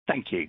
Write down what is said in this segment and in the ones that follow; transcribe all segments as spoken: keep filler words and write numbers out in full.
Thank you.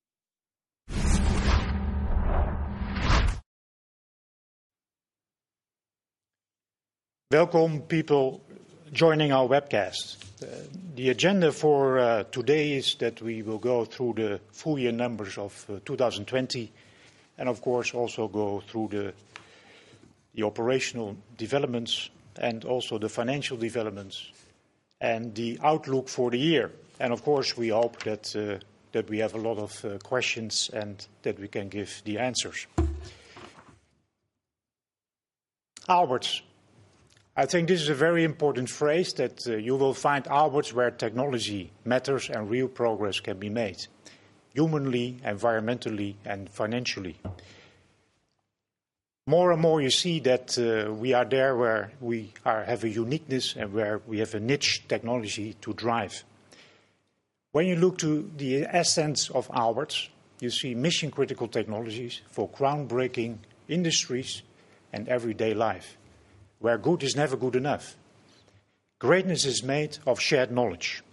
Welcome, people joining our webcast. Uh, the agenda for uh, today is that we will go through the full year numbers of uh, two thousand twenty and, of course, also go through the, the operational developments and also the financial developments and the outlook for the year. And, of course, we hope that uh, that we have a lot of uh, questions and that we can give the answers. Aalberts. I think this is a very important phrase that uh, you will find Aalberts where technology matters and real progress can be made, humanly, environmentally and financially. More and more you see that uh, we are there where we are, have a uniqueness and where we have a niche technology to drive. When you look to the essence of Aalberts, you see mission-critical technologies for groundbreaking industries and everyday life, where good is never good enough. Greatness is made of shared knowledge.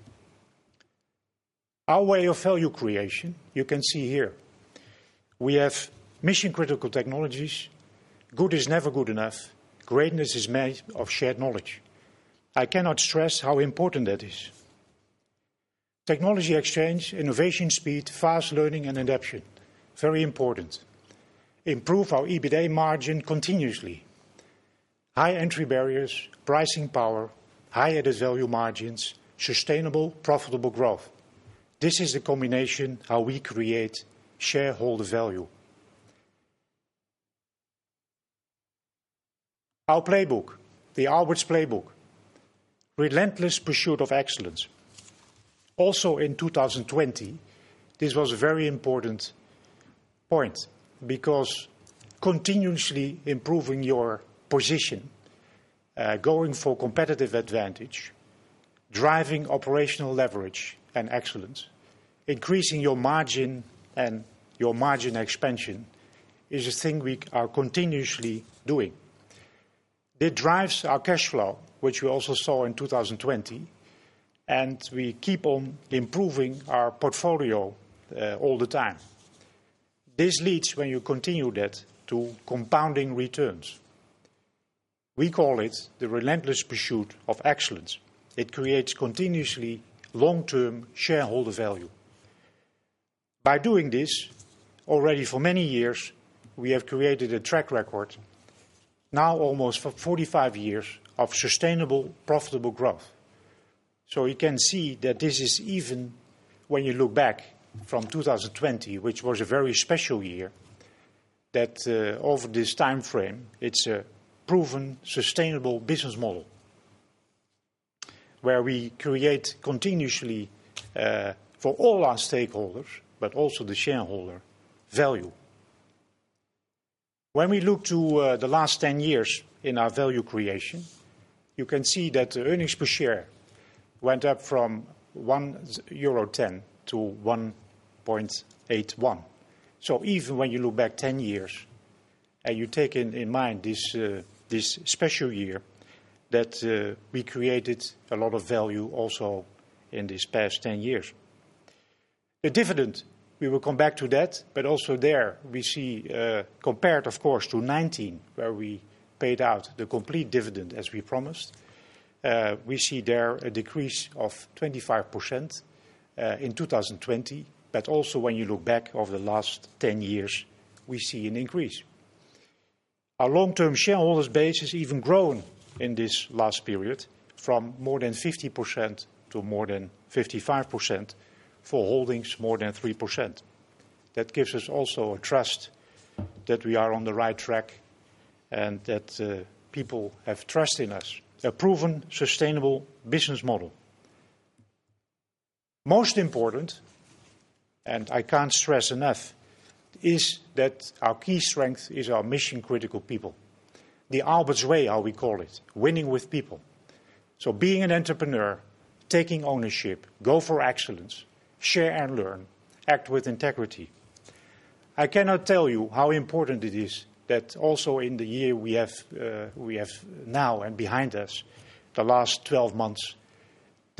Our way of value creation, you can see here. We have mission-critical technologies. Good is never good enough. Greatness is made of shared knowledge. I cannot stress how important that is. Technology exchange, innovation speed, fast learning and adaptation. Very important. Improve our EBITDA margin continuously. High entry barriers, pricing power, high added value margins, sustainable, profitable growth. This is the combination how we create shareholder value. Our playbook, the Aalberts playbook. Relentless pursuit of excellence. Also in two thousand twenty, this was a very important point because continuously improving your position, uh, going for competitive advantage, driving operational leverage and excellence, increasing your margin and your margin expansion is a thing we are continuously doing. It drives our cash flow, which we also saw in two thousand twenty, and we keep on improving our portfolio uh, all the time. This leads, when you continue that, to compounding returns. We call it the relentless pursuit of excellence. It creates continuously long-term shareholder value. By doing this, already for many years, we have created a track record, now almost for forty-five years, of sustainable, profitable growth. So you can see that this is even when you look back from two thousand twenty, which was a very special year, that uh, over this time frame, it's a proven, sustainable business model where we create continuously uh, for all our stakeholders, but also the shareholder, value. When we look to uh, the last ten years in our value creation, you can see that the earnings per share went up from one euro ten to one point eight one. So even when you look back ten years, and you take in, in mind this, uh, this special year, that uh, we created a lot of value also in these past ten years. The dividend, we will come back to that, but also there we see, uh, compared of course to nineteen, where we paid out the complete dividend as we promised, uh, we see there a decrease of twenty-five percent uh, in two thousand twenty, but also when you look back over the last ten years, we see an increase. Our long-term shareholders base has even grown in this last period from more than fifty percent to more than fifty-five percent for holdings more than three percent. That gives us also a trust that we are on the right track and that uh, people have trust in us. A proven, sustainable business model. Most important, and I can't stress enough, is that our key strength is our mission-critical people. The Aalberts way, how we call it, winning with people. So being an entrepreneur, taking ownership, go for excellence, share and learn, act with integrity. I cannot tell you how important it is that also in the year we have, uh, we have now and behind us, the last twelve months, that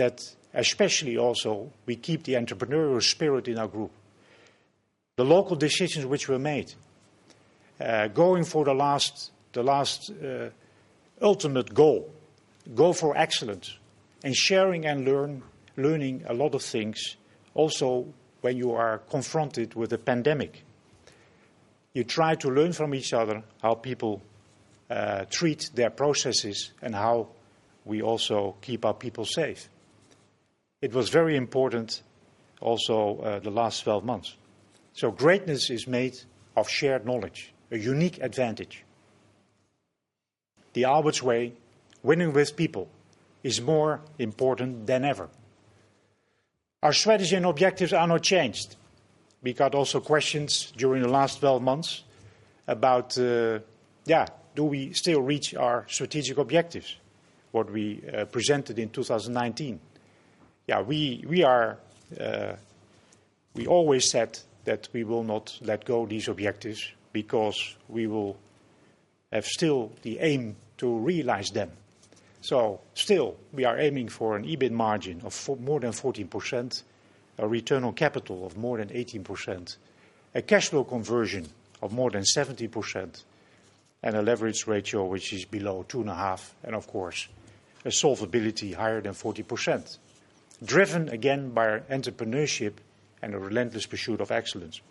especially also, we keep the entrepreneurial spirit in our group. The local decisions which were made, uh, going for the last, the last uh, ultimate goal, go for excellence, and sharing and learn, learning a lot of things, also when you are confronted with a pandemic. You try to learn from each other how people uh, treat their processes and how we also keep our people safe. It was very important also uh, the last twelve months. So greatness is made of shared knowledge, a unique advantage. The Aalberts way, winning with people, is more important than ever. Our strategy and objectives are not changed. We got also questions during the last twelve months about, uh, yeah, do we still reach our strategic objectives, what we uh, presented in two thousand nineteen? Yeah, we, we are, uh, we always said that we will not let go of these objectives because we will have still the aim to realize them. So still, we are aiming for an EBIT margin of more than fourteen percent, a return on capital of more than eighteen percent, a cash flow conversion of more than seventy percent, and a leverage ratio which is below two and a half, and of course, a solvability higher than forty percent, driven again by our entrepreneurship and a relentless pursuit of excellence.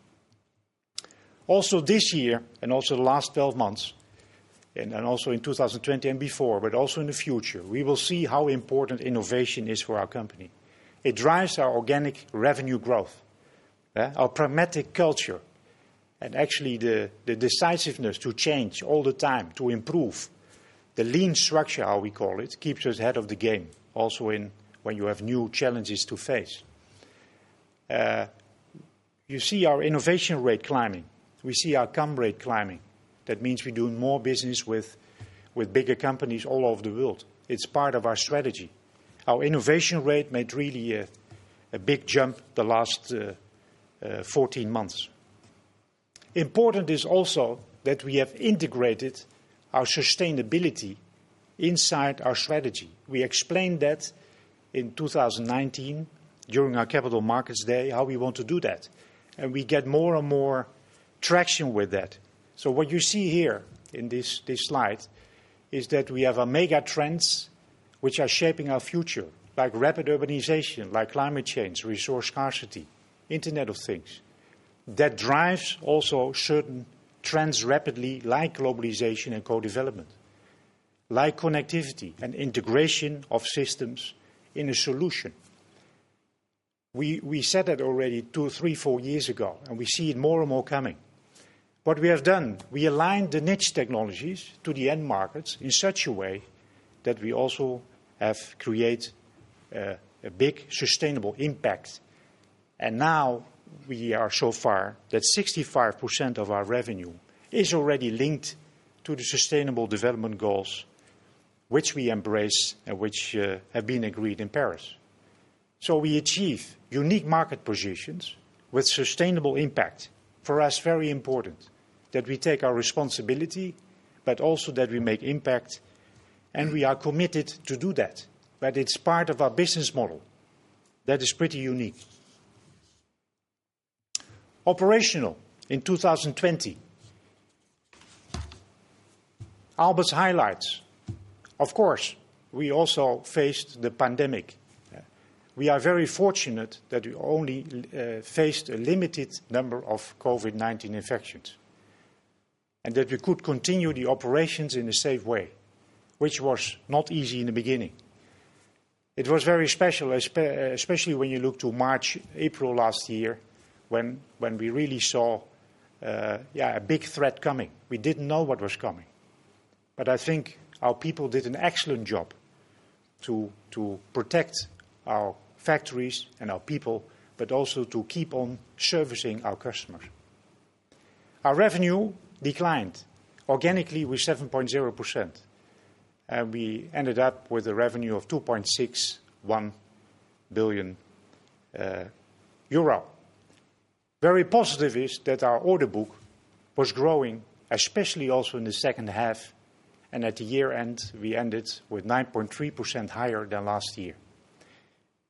Also this year, and also the last twelve months, and, and also in two thousand twenty and before, but also in the future, we will see how important innovation is for our company. It drives our organic revenue growth, uh, our pragmatic culture, and actually the, the decisiveness to change all the time, to improve. The lean structure, how we call it, keeps us ahead of the game, also in when you have new challenges to face. Uh, you see our innovation rate climbing. We see our C O M rate climbing. That means we're doing more business with, with bigger companies all over the world. It's part of our strategy. Our innovation rate made really a, a big jump the last uh, uh, fourteen months. Important is also that we have integrated our sustainability inside our strategy. We explained that in two thousand nineteen during our Capital Markets Day, how we want to do that. And we get more and more traction with that. So what you see here in this, this slide is that we have our mega trends which are shaping our future, like rapid urbanization, like climate change, resource scarcity, Internet of Things. That drives also certain trends rapidly, like globalization and co-development, like connectivity and integration of systems in a solution. We, we said that already two, three, four years ago, and we see it more and more coming. What we have done, we aligned the niche technologies to the end markets in such a way that we also have created uh, a big sustainable impact. And now we are so far that sixty-five percent of our revenue is already linked to the Sustainable Development Goals, which we embrace and which uh, have been agreed in Paris. So we achieve unique market positions with sustainable impact. For us, very important that we take our responsibility, but also that we make impact, and we are committed to do that. But it's part of our business model. That is pretty unique. Operational in two thousand twenty. Aalberts highlights. Of course, we also faced the pandemic. We are very fortunate that we only uh, faced a limited number of COVID nineteen infections and that we could continue the operations in a safe way, which was not easy in the beginning. It was very special, especially when you look to March, April last year, when, when we really saw uh, yeah, a big threat coming. We didn't know what was coming. But I think our people did an excellent job to, to protect our factories and our people, but also to keep on servicing our customers. Our revenue declined organically with seven point zero percent. And we ended up with a revenue of two point six one billion uh, euro. Very positive is that our order book was growing, especially also in the second half, and at the year end we ended with nine point three percent higher than last year.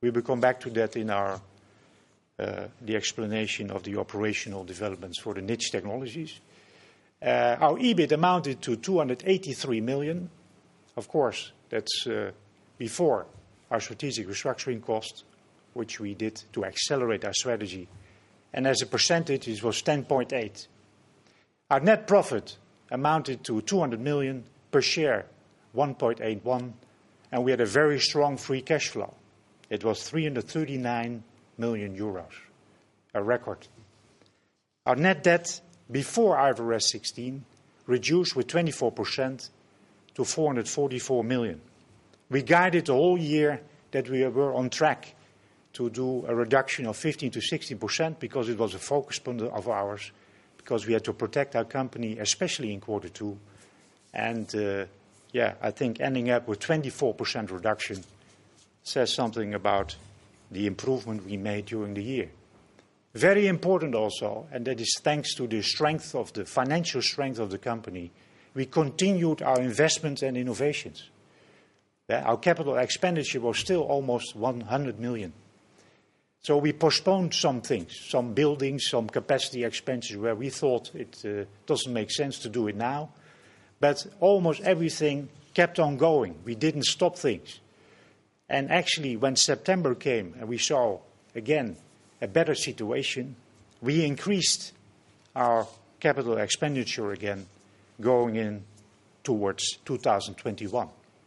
We will come back to that in our uh, the explanation of the operational developments for the niche technologies. Uh, our E B I T amounted to two hundred eighty-three million. Of course, that's uh, before our strategic restructuring cost, which we did to accelerate our strategy. And as a percentage, it was ten point eight. Our net profit amounted to two hundred million, per share one point eight one, and we had a very strong free cash flow. It was three hundred thirty-nine million euros, a record. Our net debt before I F R S sixteen reduced with twenty-four percent to four hundred forty-four million. We guided the whole year that we were on track to do a reduction of fifteen to sixteen percent because it was a focus point of ours, because we had to protect our company, especially in quarter two. And uh, yeah, I think ending up with twenty-four percent reduction says something about the improvement we made during the year. Very important also, and that is thanks to the strength of the financial strength of the company, we continued our investments and innovations. Our capital expenditure was still almost one hundred million. So we postponed some things, some buildings, some capacity expansions where we thought it uh, doesn't make sense to do it now. But almost everything kept on going. We didn't stop things. And actually, when September came and we saw, again, a better situation, we increased our capital expenditure again, going in towards two thousand twenty-one.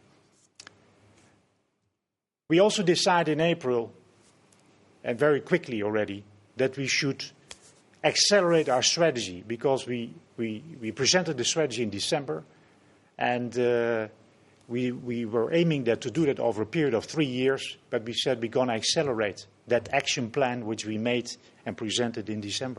We also decided in April, and very quickly already, that we should accelerate our strategy, because we, we, we presented the strategy in December, and uh, we, we were aiming that to do that over a period of three years, but we said we're going to accelerate that action plan which we made and presented in December.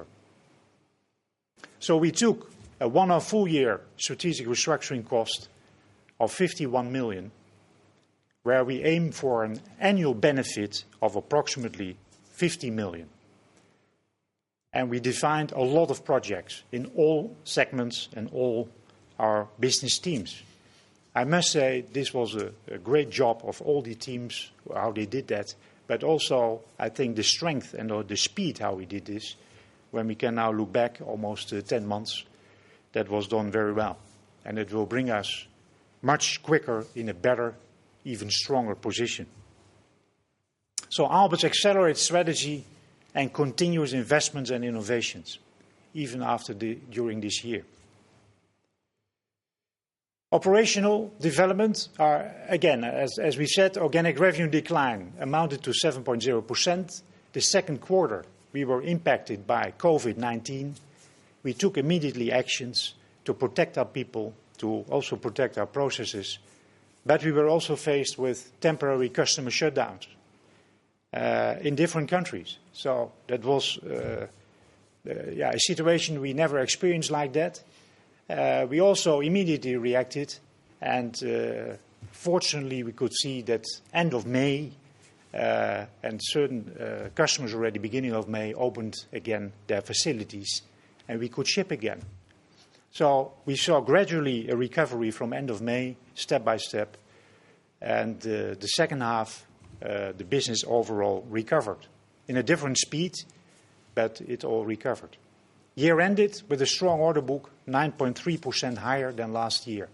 So we took a one-off full-year strategic restructuring cost of fifty-one million, where we aim for an annual benefit of approximately fifty million. And we defined a lot of projects in all segments and all our business teams. I must say this was a, a great job of all the teams, how they did that, but also I think the strength and uh, the speed how we did this, when we can now look back almost uh, ten months, that was done very well. And it will bring us much quicker in a better, even stronger position. So Aalberts accelerates strategy and continuous investments and innovations, even after the, during this year. Operational development are, again, as, as we said, organic revenue decline amounted to seven point zero percent. The second quarter, we were impacted by COVID nineteen. We took immediately actions to protect our people, to also protect our processes, but we were also faced with temporary customer shutdowns uh, in different countries. So that was uh, uh, yeah, a situation we never experienced like that. Uh, we also immediately reacted, and uh, fortunately we could see that end of May, uh, and certain uh, customers already beginning of May opened again their facilities, and we could ship again. So we saw gradually a recovery from end of May, step by step, and uh, the second half, uh, the business overall recovered in a different speed, but it all recovered. Year ended with a strong order book, nine point three percent higher than last year.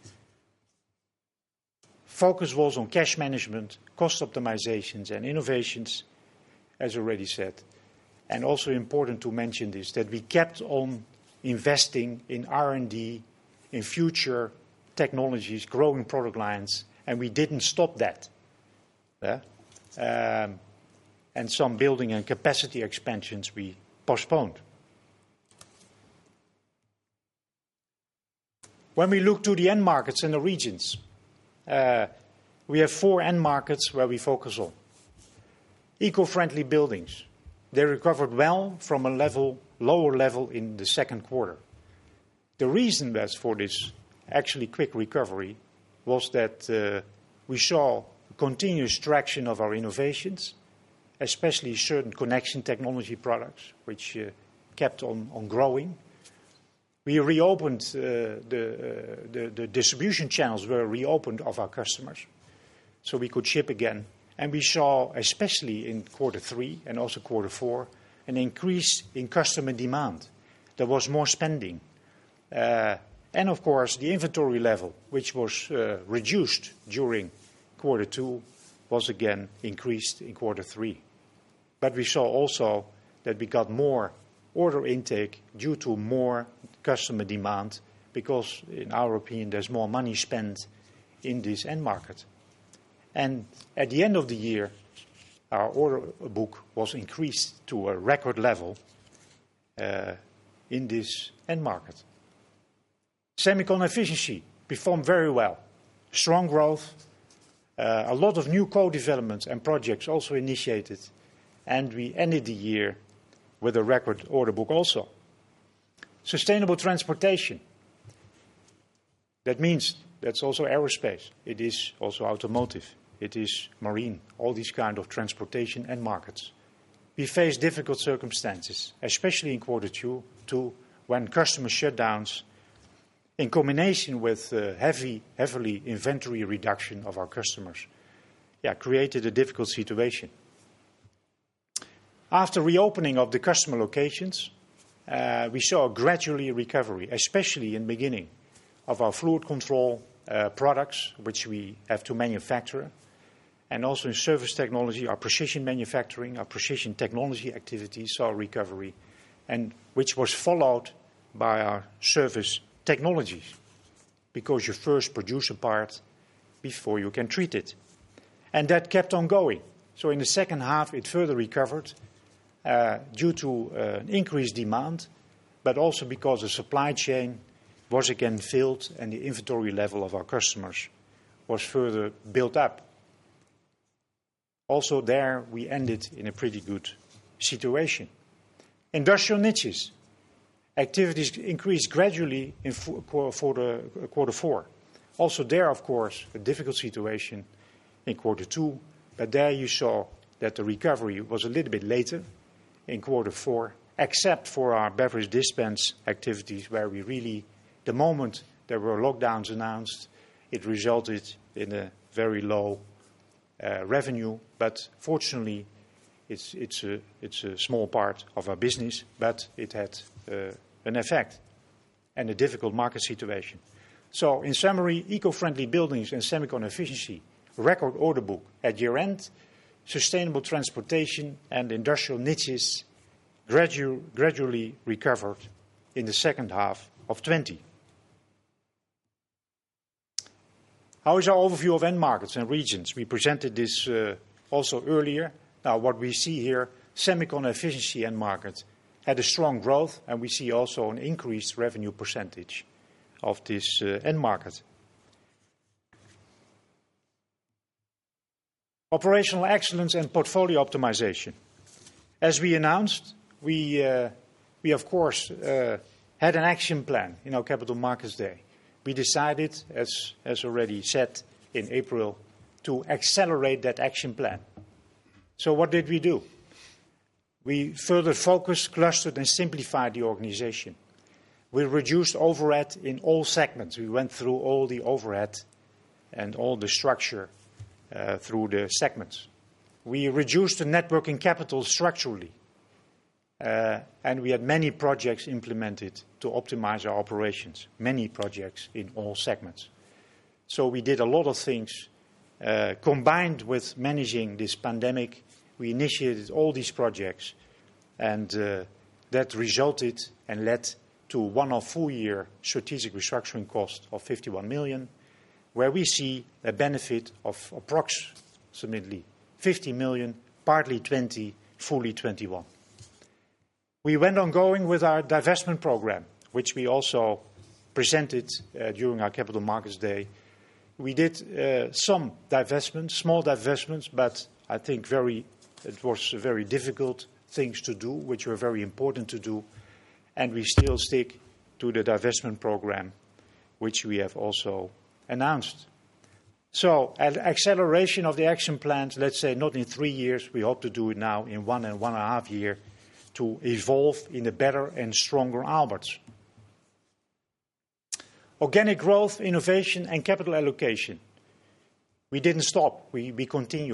Focus was on cash management, cost optimizations and innovations, as already said. And also important to mention this, that we kept on investing in R and D, in future technologies, growing product lines, and we didn't stop that. Yeah? Um, and some building and capacity expansions we postponed. When we look to the end markets and the regions, uh, we have four end markets where we focus on. Eco-friendly buildings. They recovered well from a level, lower level in the second quarter. The reason was for this actually quick recovery was that uh, we saw continuous traction of our innovations, especially certain connection technology products, which uh, kept on, on growing. We reopened, uh, the, uh, the, the distribution channels were reopened of our customers, so we could ship again. And we saw, especially in quarter three and also quarter four, an increase in customer demand. There was more spending. Uh, and of course, the inventory level, which was uh, reduced during quarter two, was again increased in quarter three. But we saw also that we got more order intake due to more customer demand, because in our opinion there's more money spent in this end market. And at the end of the year, our order book was increased to a record level uh, in this end market. Semicon efficiency performed very well. Strong growth, uh, a lot of new co-developments and projects also initiated, and we ended the year with a record order book also. Sustainable transportation. That means that's also aerospace. It is also automotive. It is marine, all these kind of transportation and markets. We face difficult circumstances, especially in quarter two, two when customer shutdowns, in combination with uh, heavy, heavily inventory reduction of our customers, yeah, created a difficult situation. After reopening of the customer locations, uh, we saw a gradually recovery, especially in the beginning of our fluid control uh, products, which we have to manufacture, and also in surface technology, our precision manufacturing, our precision technology activities saw recovery, and which was followed by our surface technologies, because you first produce a part before you can treat it. And that kept on going. So in the second half, it further recovered uh, due to uh, increased demand, but also because the supply chain was again filled and the inventory level of our customers was further built up. Also there, we ended in a pretty good situation. Industrial niches. Activities increased gradually in for, for the quarter four. Also there, of course, a difficult situation in quarter two, but there you saw that the recovery was a little bit later in quarter four, except for our beverage dispense activities, where we really, the moment there were lockdowns announced, it resulted in a very low uh, revenue, but fortunately it's, it's, a, it's a small part of our business, but it had uh, an effect and a difficult market situation. So in summary, eco-friendly buildings and semicon efficiency, record order book at year-end, sustainable transportation and industrial niches gradu gradually recovered in the second half of twenty. How is our overview of end markets and regions? We presented this uh, also earlier. Now what we see here, semicon efficiency end market had a strong growth, and we see also an increased revenue percentage of this uh, end market. Operational excellence and portfolio optimization. As we announced, we, uh, we of course uh, had an action plan in our Capital Markets Day. We decided, as, as already said in April, to accelerate that action plan. So what did we do? We further focused, clustered and simplified the organization. We reduced overhead in all segments. We went through all the overhead and all the structure uh, through the segments. We reduced the net working capital structurally. Uh, and we had many projects implemented to optimize our operations, many projects in all segments. So we did a lot of things. Uh, combined with managing this pandemic, we initiated all these projects, and uh, that resulted and led to one-off full-year strategic restructuring cost of fifty-one million, where we see a benefit of approximately fifty million, partly twenty, fully twenty-one. We went on going with our divestment program, which we also presented uh, during our Capital Markets Day. We did uh, some divestments, small divestments, but I think very, it was very difficult things to do, which were very important to do. And we still stick to the divestment program, which we have also announced. So, an acceleration of the action plans, let's say not in three years, we hope to do it now in one and one and a half year, to evolve in a better and stronger Aalberts. Organic growth, innovation and capital allocation. We didn't stop, we, we continued.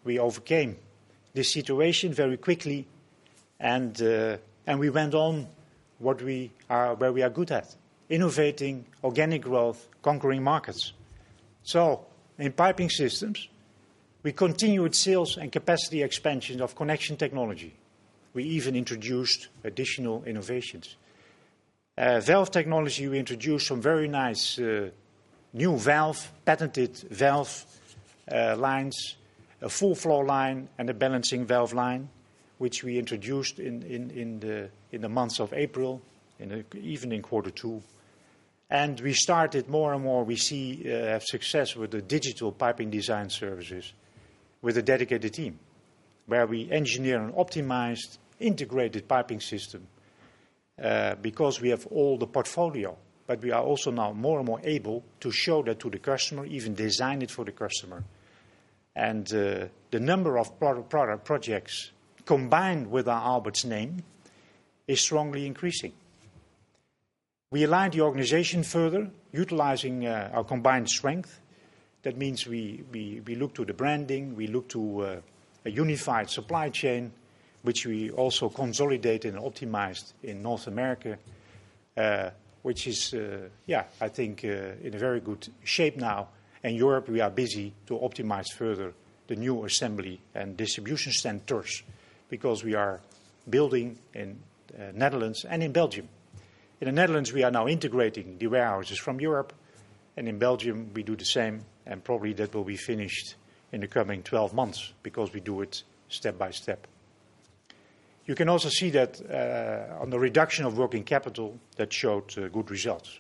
we overcame this situation very quickly, and uh, and we went on what we are, where we are good at: innovating, organic growth, conquering markets. So, in piping systems, we continued sales and capacity expansion of connection technology. We even introduced additional innovations. Uh, valve technology, we introduced some very nice uh, new valve, patented valve uh, lines, a full flow line and a balancing valve line, which we introduced in, in, in, the, in the months of April, in the, even in quarter two. And we started more and more, we see uh, have success with the digital piping design services with a dedicated team, where we engineer an optimized, integrated piping system uh, because we have all the portfolio. But we are also now more and more able to show that to the customer, even design it for the customer. And uh, the number of product, product projects combined with our Aalberts name is strongly increasing. We aligned the organization further, utilizing uh, our combined strength. That means we, we, we look to the branding, we look to uh, a unified supply chain, which we also consolidated and optimized in North America, uh, which is, uh, yeah, I think, uh, in a very good shape now. And Europe, we are busy to optimize further the new assembly and distribution centers, because we are building in uh, Netherlands and in Belgium. In the Netherlands, we are now integrating the warehouses from Europe, and in Belgium, we do the same, and probably that will be finished in the coming twelve months, because we do it step by step. You can also see that uh, on the reduction of working capital, that showed uh, good results.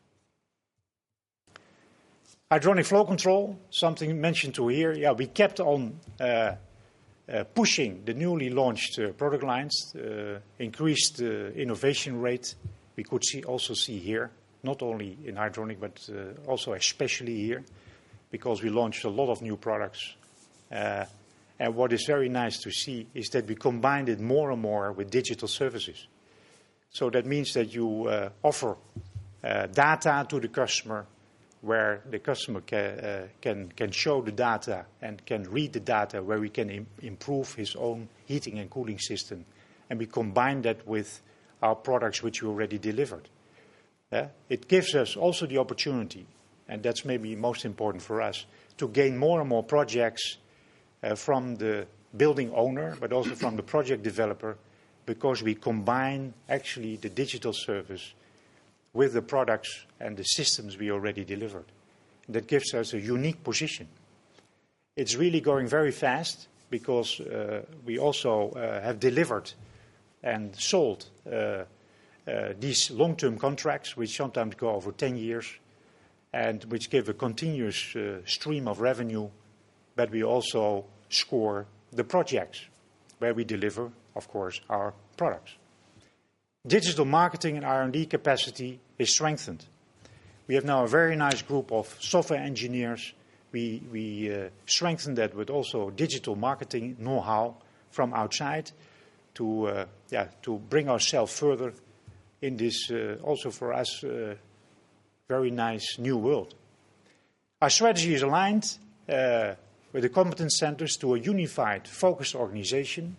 Hydronic flow control, something mentioned to here. Yeah, we kept on uh, uh, pushing the newly launched uh, product lines, uh, increased uh, innovation rate. We could see, also see here, not only in hydronic, but uh, also especially here, because we launched a lot of new products. Uh, and what is very nice to see is that we combined it more and more with digital services. So that means that you uh, offer uh, data to the customer, where the customer can, uh, can, can show the data and can read the data, where we can im- improve his own heating and cooling system. And we combine that with our products which we already delivered. Uh, it gives us also the opportunity, and that's maybe most important for us, to gain more and more projects uh, from the building owner, but also from the project developer, because we combine actually the digital service with the products and the systems we already delivered. That gives us a unique position. It's really going very fast, because uh, we also uh, have delivered and sold uh, uh, these long-term contracts, which sometimes go over ten years, and which give a continuous uh, stream of revenue, but we also score the projects where we deliver, of course, our products. Digital marketing and R and D capacity is strengthened. We have now a very nice group of software engineers. We, we uh, strengthen that with also digital marketing know-how from outside to, uh, yeah, to bring ourselves further in this, uh, also for us, uh, very nice new world. Our strategy is aligned uh, with the competence centers to a unified, focused organization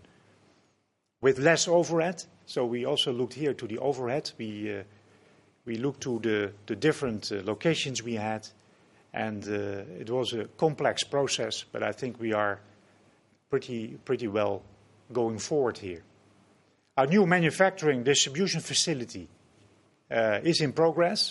with less overhead. So we also looked here to the overhead. We, uh, we looked to the, the different uh, locations we had, and uh, it was a complex process, but I think we are pretty, pretty well going forward here. Our new manufacturing distribution facility uh, is in progress.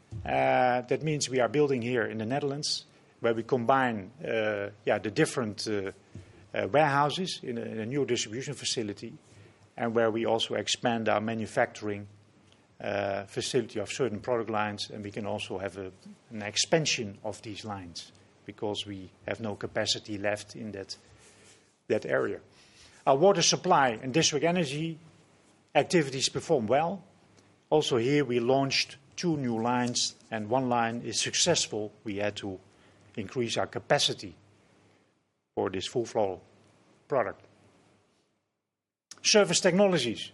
Uh, that means we are building here in the Netherlands, where we combine uh, yeah, the different uh, uh, warehouses in a, in a new distribution facility, and where we also expand our manufacturing uh, facility of certain product lines, and we can also have a, an expansion of these lines, because we have no capacity left in that, that area. Our water supply and district energy activities perform well. Also here we launched two new lines, and one line is successful. We had to increase our capacity for this full flow product. Surface technologies.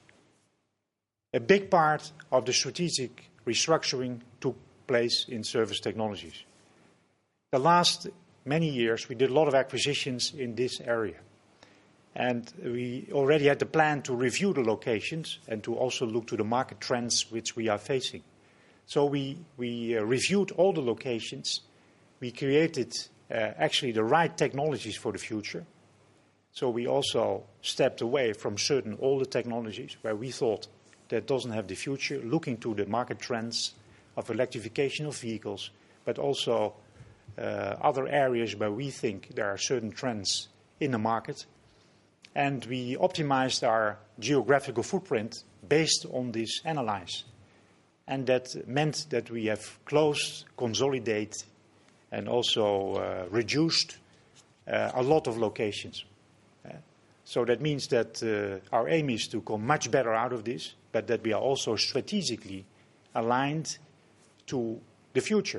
A big part of the strategic restructuring took place in surface technologies. The last many years, we did a lot of acquisitions in this area. And we already had the plan to review the locations and to also look to the market trends which we are facing. So we, we uh, reviewed all the locations. We created uh, actually the right technologies for the future. So we also stepped away from certain older technologies where we thought that doesn't have the future, looking to the market trends of electrification of vehicles, but also uh, other areas where we think there are certain trends in the market. And we optimized our geographical footprint based on this analysis. And that meant that we have closed, consolidated, and also uh, reduced uh, a lot of locations. Uh, so that means that uh, our aim is to come much better out of this, but that we are also strategically aligned to the future.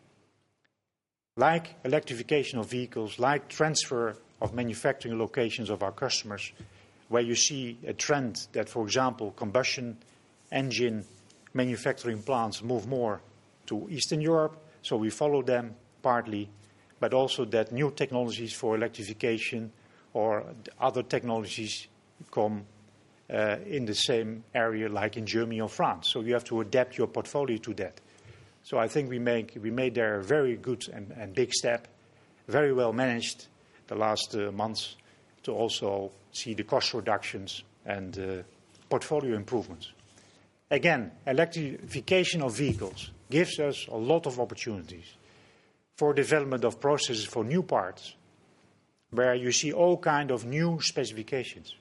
Like electrification of vehicles, like transfer of manufacturing locations of our customers, where you see a trend that, for example, combustion engine manufacturing plants move more to Eastern Europe, so we follow them partly, but also that new technologies for electrification or other technologies come uh, in the same area like in Germany or France. So you have to adapt your portfolio to that. So I think we, make, we made there a very good and, and big step, very well managed the last uh, months to also see the cost reductions and uh, portfolio improvements. Again, electrification of vehicles gives us a lot of opportunities for development of processes for new parts, where you see all kinds of new specifications.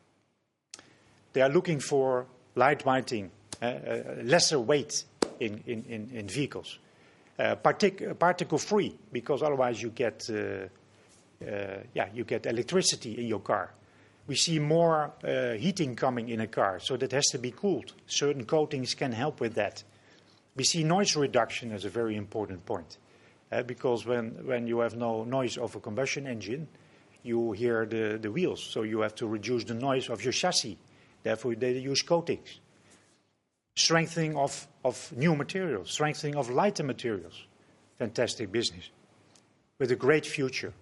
They are looking for lightweighting, uh, uh, lesser weight in, in, in, in vehicles, uh, partic particle-free, because otherwise you get uh, Uh, yeah, you get electricity in your car. We see more uh, heating coming in a car, so that has to be cooled. Certain coatings can help with that. We see noise reduction as a very important point, uh, because when, when you have no noise of a combustion engine, you hear the, the wheels, so you have to reduce the noise of your chassis. Therefore, they use coatings. Strengthening of, of new materials, strengthening of lighter materials. Fantastic business with a great future.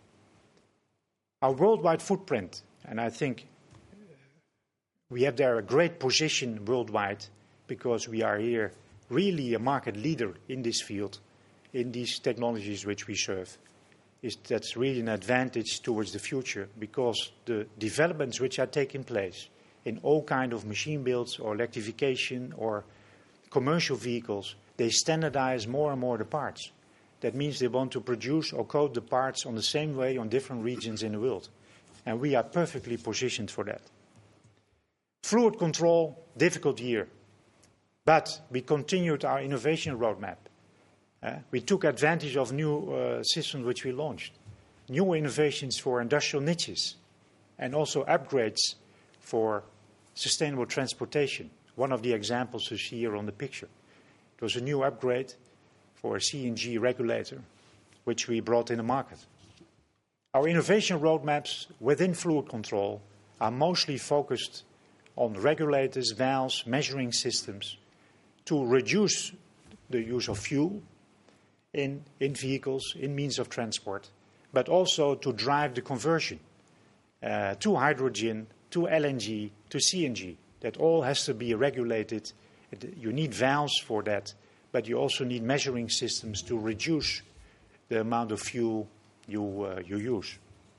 Our worldwide footprint, and I think we have there a great position worldwide because we are here really a market leader in this field, in these technologies which we serve. Is that's really an advantage towards the future because the developments which are taking place in all kinds of machine builds or electrification or commercial vehicles, they standardize more and more the parts. That means they want to produce or code the parts on the same way on different regions in the world. And we are perfectly positioned for that. Fluid control, difficult year. But we continued our innovation roadmap. Uh, we took advantage of new uh, systems which we launched. New innovations for industrial niches. And also upgrades for sustainable transportation. One of the examples you see here on the picture. It was a new upgrade for a C N G regulator, which we brought in the market. Our innovation roadmaps within fluid control are mostly focused on regulators, valves, measuring systems to reduce the use of fuel in, in vehicles, in means of transport, but also to drive the conversion uh, to hydrogen, to L N G, to C N G. That all has to be regulated. You need valves for that. But you also need measuring systems to reduce the amount of fuel you, uh, you use.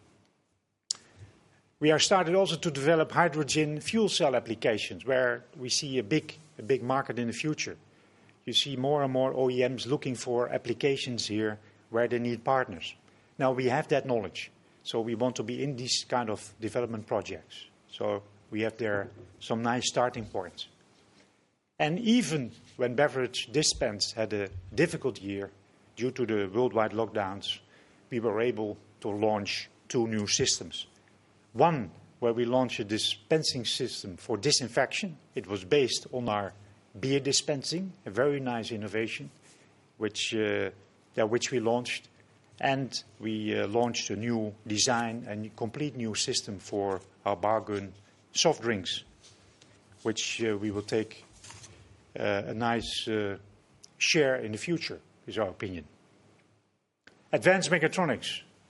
We are started also to develop hydrogen fuel cell applications, where we see a big, a big market in the future. You see more and more O E Ms looking for applications here where they need partners. Now we have that knowledge, so we want to be in these kind of development projects. So we have there some nice starting points. And even when beverage dispense had a difficult year due to the worldwide lockdowns, we were able to launch two new systems. One, where we launched a dispensing system for disinfection. It was based on our beer dispensing, a very nice innovation, which, uh, yeah, which we launched. And we uh, launched a new design and complete new system for our Bargun soft drinks, which uh, we will take Uh, a nice uh, share in the future, is our opinion. Advanced mechatronics,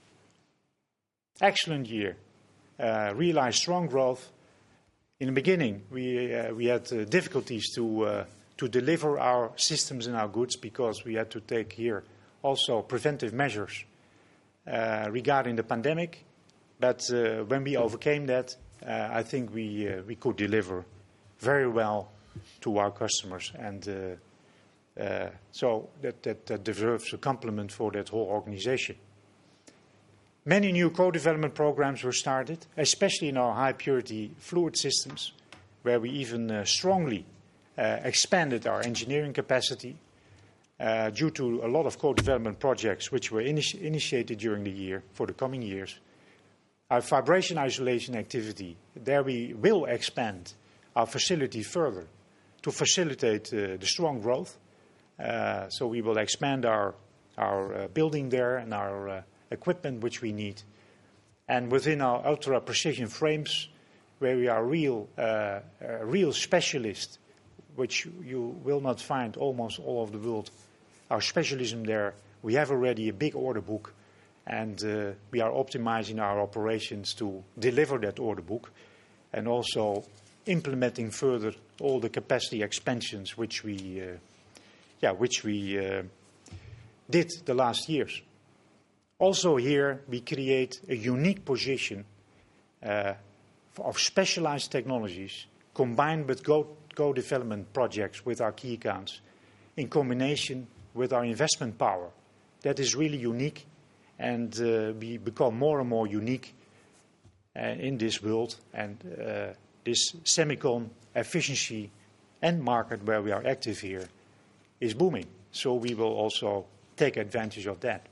excellent year, uh, realized strong growth. In the beginning, we, uh, we had uh, difficulties to, uh, to deliver our systems and our goods because we had to take here also preventive measures uh, regarding the pandemic. But uh, when we overcame that, uh, I think we, uh, we could deliver very well to our customers. And uh, uh, so that, that, that deserves a compliment for that whole organization. Many new co-development programs were started, especially in our high-purity fluid systems, where we even uh, strongly uh, expanded our engineering capacity uh, due to a lot of co-development projects which were initi initiated during the year for the coming years. Our vibration isolation activity, there we will expand our facility further to facilitate uh, the strong growth. Uh, so we will expand our, our uh, building there and our uh, equipment which we need. And within our ultra-precision frames, where we are real, uh, a real specialist, which you will not find almost all over the world, our specialism there, we have already a big order book, and uh, we are optimizing our operations to deliver that order book, and also implementing further all the capacity expansions which we, uh, yeah, which we uh, did the last years. Also here, we create a unique position uh, of specialized technologies combined with co-development projects with our key accounts in combination with our investment power. That is really unique, and uh, we become more and more unique uh, in this world, and uh, this semicon efficiency end market where we are active here is booming. So we will also take advantage of that.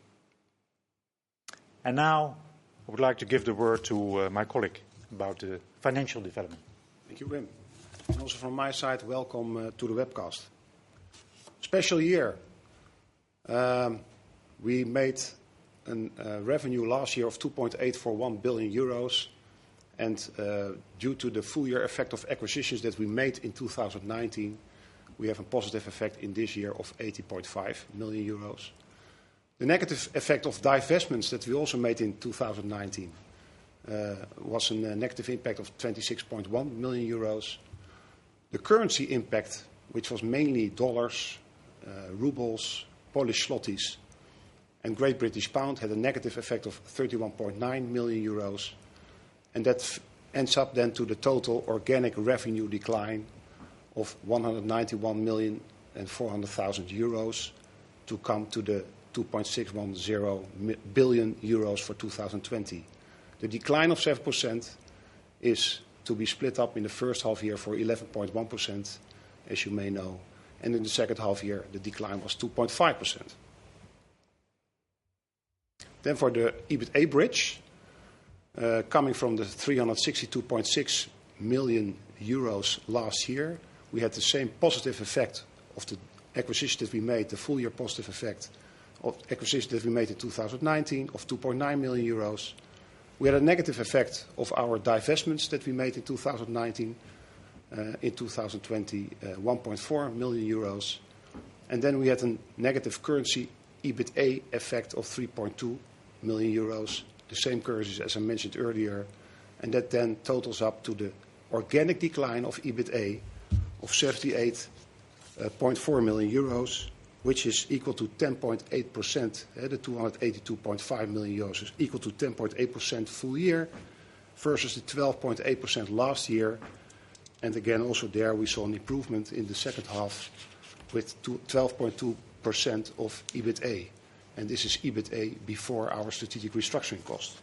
And now I would like to give the word to uh, my colleague about the financial development. Thank you, Wim. And also from my side, welcome uh, to the webcast. Special year. Um, we made a uh, revenue last year of two point eight four one billion euros. And uh, due to the full year effect of acquisitions that we made in two thousand nineteen, we have a positive effect in this year of eighty point five million euros. The negative effect of divestments that we also made in two thousand nineteen uh, was a negative impact of twenty-six point one million euros. The currency impact, which was mainly dollars, uh, rubles, Polish zlotys, and Great British pound, had a negative effect of thirty-one point nine million euros. And that f ends up then to the total organic revenue decline of one hundred ninety-one million and four hundred thousand euros to come to the two point six one zero billion euros for two thousand twenty. The decline of seven percent is to be split up in the first half year for eleven point one percent, as you may know, and in the second half year the decline was two point five percent. Then for the EBITA bridge, uh, coming from the three hundred sixty-two point six million euros last year, we had the same positive effect of the acquisition that we made, the full year positive effect of acquisition that we made in two thousand nineteen of two point nine million euros. We had a negative effect of our divestments that we made in two thousand nineteen, uh, in two thousand twenty, uh, one point four million euros. And then we had a negative currency EBITA effect of three point two million euros, the same currencies as I mentioned earlier. And that then totals up to the organic decline of EBITA of seventy-eight point four million euros, which is equal to ten point eight percent. Uh, the two hundred eighty-two point five million euros is equal to ten point eight percent full year versus the twelve point eight percent last year. And again, also there we saw an improvement in the second half with twelve point two percent of EBITA. And this is EBITA before our strategic restructuring cost.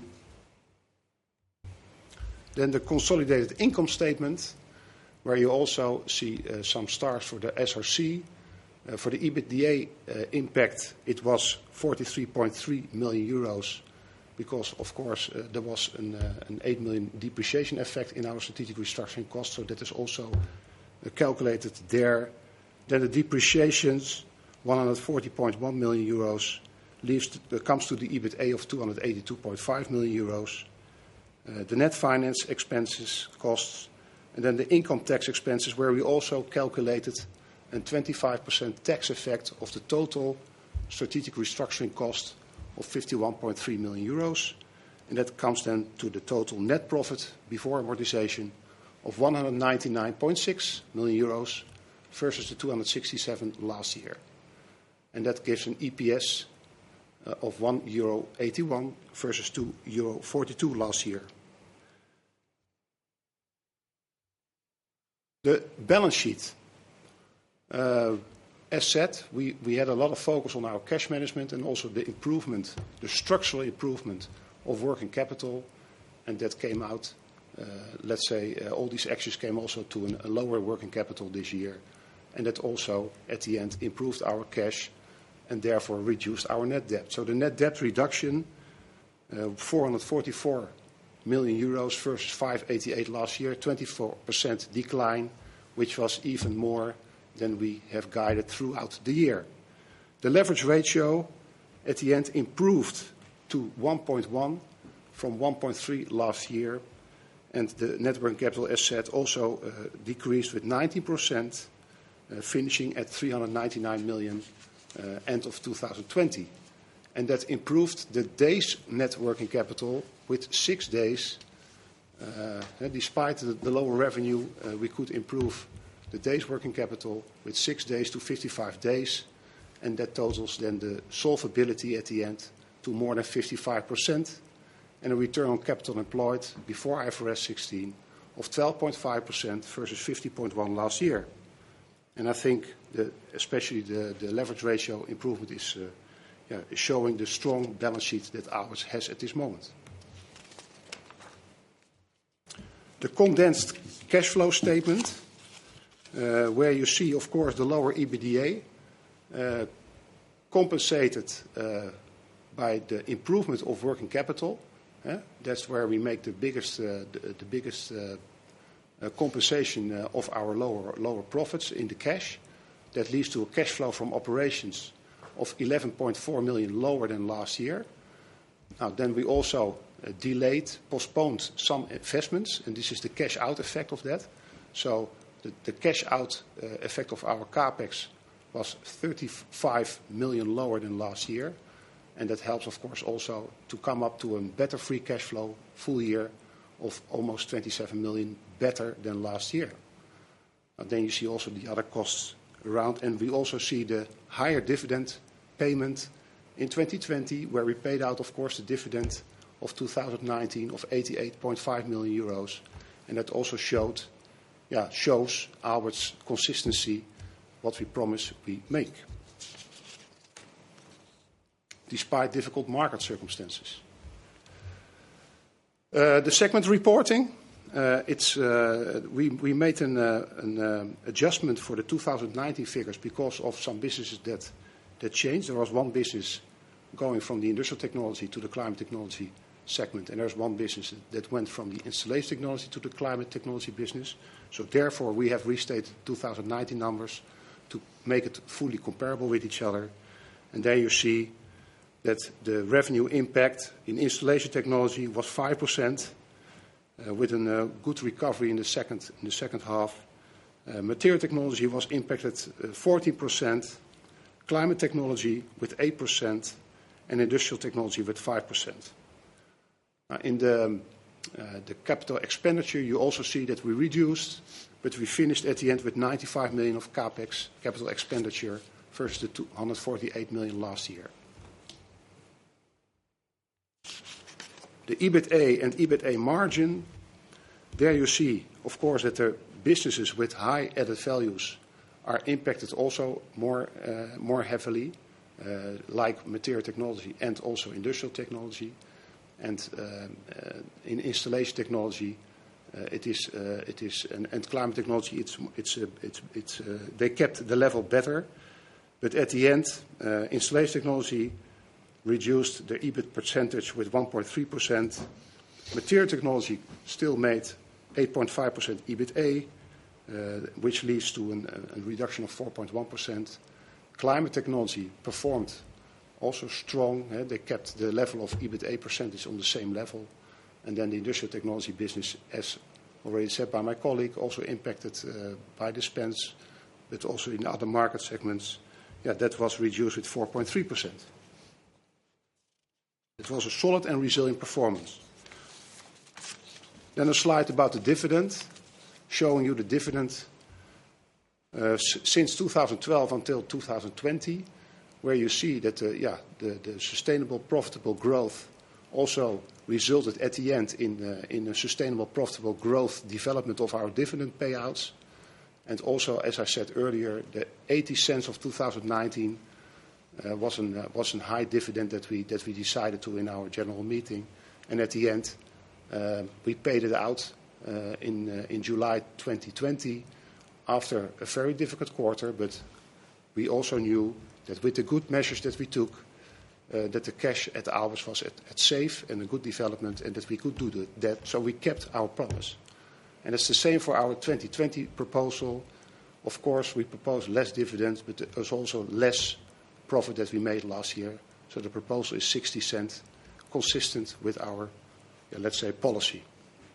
Then the consolidated income statement, where you also see uh, some stars for the S R C. Uh, for the EBITDA uh, impact, it was forty-three point three million euros, because, of course, uh, there was an, uh, an eight million depreciation effect in our strategic restructuring cost, so that is also uh, calculated there. Then the depreciations, one hundred forty point one million euros, leaves to, uh, comes to the EBITA of two hundred eighty-two point five million euros. Uh, the net finance expenses, costs, and then the income tax expenses, where we also calculated a twenty-five percent tax effect of the total strategic restructuring cost of fifty-one point three million euros. And that comes then to the total net profit before amortization of one hundred ninety-nine point six million euros versus the two hundred sixty-seven last year. And that gives an E P S uh, of one euro eighty-one versus two euro forty-two last year. The balance sheet. Uh, as said, we, we had a lot of focus on our cash management and also the improvement, the structural improvement of working capital, and that came out, uh, let's say, uh, all these actions came also to an, a lower working capital this year, and that also, at the end, improved our cash and therefore reduced our net debt. So the net debt reduction, uh, four hundred forty-four million euros versus five hundred eighty-eight last year, twenty-four percent decline, which was even more than we have guided throughout the year. The leverage ratio at the end improved to one point one from one point three last year, and the net working capital, as said, also uh, decreased with nineteen percent, uh, finishing at three hundred ninety-nine million uh, end of two thousand twenty. And that improved the days net working capital with six days. Uh, despite the, the lower revenue, uh, we could improve the days working capital with six days to fifty-five days, and that totals then the solvability at the end to more than fifty-five percent, and a return on capital employed before I F R S sixteen of twelve point five percent versus fifty point one last year. And I think the, especially the, the leverage ratio improvement is, uh, yeah, is showing the strong balance sheet that Aalberts has at this moment. The condensed cash flow statement, uh, where you see, of course, the lower EBITDA, uh, compensated uh, by the improvement of working capital. Eh? That's where we make the biggest, uh, the, the biggest uh, uh, compensation uh, of our lower, lower profits in the cash. That leads to a cash flow from operations of eleven point four million lower than last year. Now, then we also uh, delayed, postponed some investments, and this is the cash out effect of that. So the, the cash out uh, effect of our CapEx was thirty-five million lower than last year. And that helps, of course, also to come up to a better free cash flow full year of almost twenty-seven million better than last year. And then you see also the other costs around, and we also see the higher dividend payment in twenty twenty, where we paid out, of course, the dividend of two thousand nineteen of eighty-eight point five million euros, and that also showed, yeah, shows Aalberts' consistency, what we promise we make, despite difficult market circumstances. Uh, the segment reporting, uh, it's, uh, we, we made an, uh, an um, adjustment for the two thousand nineteen figures because of some businesses that, that changed. There was one business going from the industrial technology to the climate technology segment, and there's one business that went from the installation technology to the climate technology business. So therefore, we have restated two thousand nineteen numbers to make it fully comparable with each other. And there you see that the revenue impact in installation technology was five percent, uh, with a uh, good recovery in the second, in the second half. Uh, material technology was impacted uh, fourteen percent, climate technology with eight percent, and industrial technology with five percent. Uh, in the, um, uh, the capital expenditure, you also see that we reduced, but we finished at the end with ninety-five million of CapEx, capital expenditure, versus the two hundred forty-eight million last year. The EBITA and EBITA margin, there you see, of course, that the businesses with high added values are impacted also more, uh, more heavily, uh, like material technology and also industrial technology. And uh, uh, in installation technology, uh, it is, uh, it is, and, and climate technology, it's, it's, uh, it's, it's, uh, they kept the level better. But at the end, uh, installation technology reduced the EBIT percentage with one point three percent. Material technology still made eight point five percent EBITA, uh, which leads to an, a reduction of four point one percent. Climate technology performed also strong. Eh? They kept the level of EBITA percentage on the same level. And then the industrial technology business, as already said by my colleague, also impacted uh, by dispense, but also in other market segments. Yeah, that was reduced with four point three percent. It was a solid and resilient performance. Then a slide about the dividend, showing you the dividend uh, s since two thousand twelve until two thousand twenty, where you see that uh, yeah, the, the sustainable, profitable growth also resulted at the end in, uh, in a sustainable, profitable growth development of our dividend payouts. And also, as I said earlier, the eighty cents of two thousand nineteen uh, was, an, uh, was a high dividend that we, that we decided to in our general meeting. And at the end, uh, we paid it out uh, in, uh, in July twenty twenty after a very difficult quarter, but we also knew that with the good measures that we took, uh, that the cash at Aalberts was at, at safe and a good development, and that we could do the, that. So we kept our promise. And it's the same for our twenty twenty proposal. Of course, we propose less dividends, but there's also less profit that we made last year. So the proposal is sixty cents, consistent with our, yeah, let's say, policy.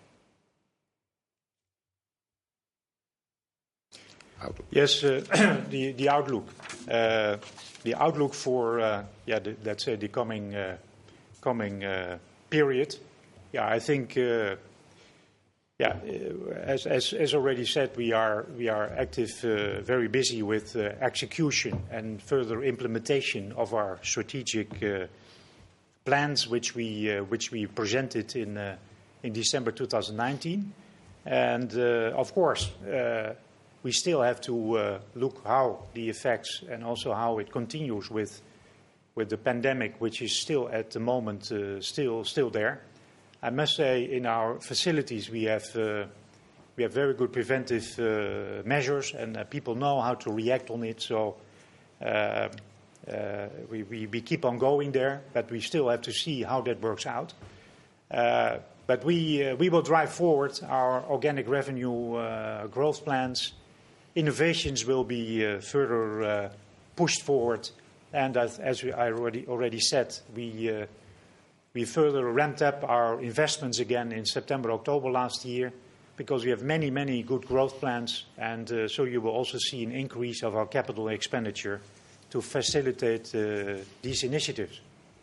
Outlook. Yes, uh, the, the outlook. Uh, the outlook for, uh, yeah, the, let's say, the coming, uh, coming uh, period. Yeah, I think... Uh, Yeah, as, as, as already said, we are, we are active, uh, very busy with uh, execution and further implementation of our strategic uh, plans, which we, uh, which we presented in, uh, in December two thousand nineteen. And uh, of course, uh, we still have to uh, look how the effects and also how it continues with, with the pandemic, which is still at the moment uh, still, still there. I must say, in our facilities, we have uh, we have very good preventive uh, measures, and uh, people know how to react on it. So uh, uh, we, we we keep on going there, but we still have to see how that works out. Uh, but we uh, we will drive forward our organic revenue uh, growth plans. Innovations will be uh, further uh, pushed forward, and as, as we, I already already said, we. Uh, We further ramped up our investments again in September, October last year, because we have many, many good growth plans, and uh, so you will also see an increase of our capital expenditure to facilitate uh, these initiatives.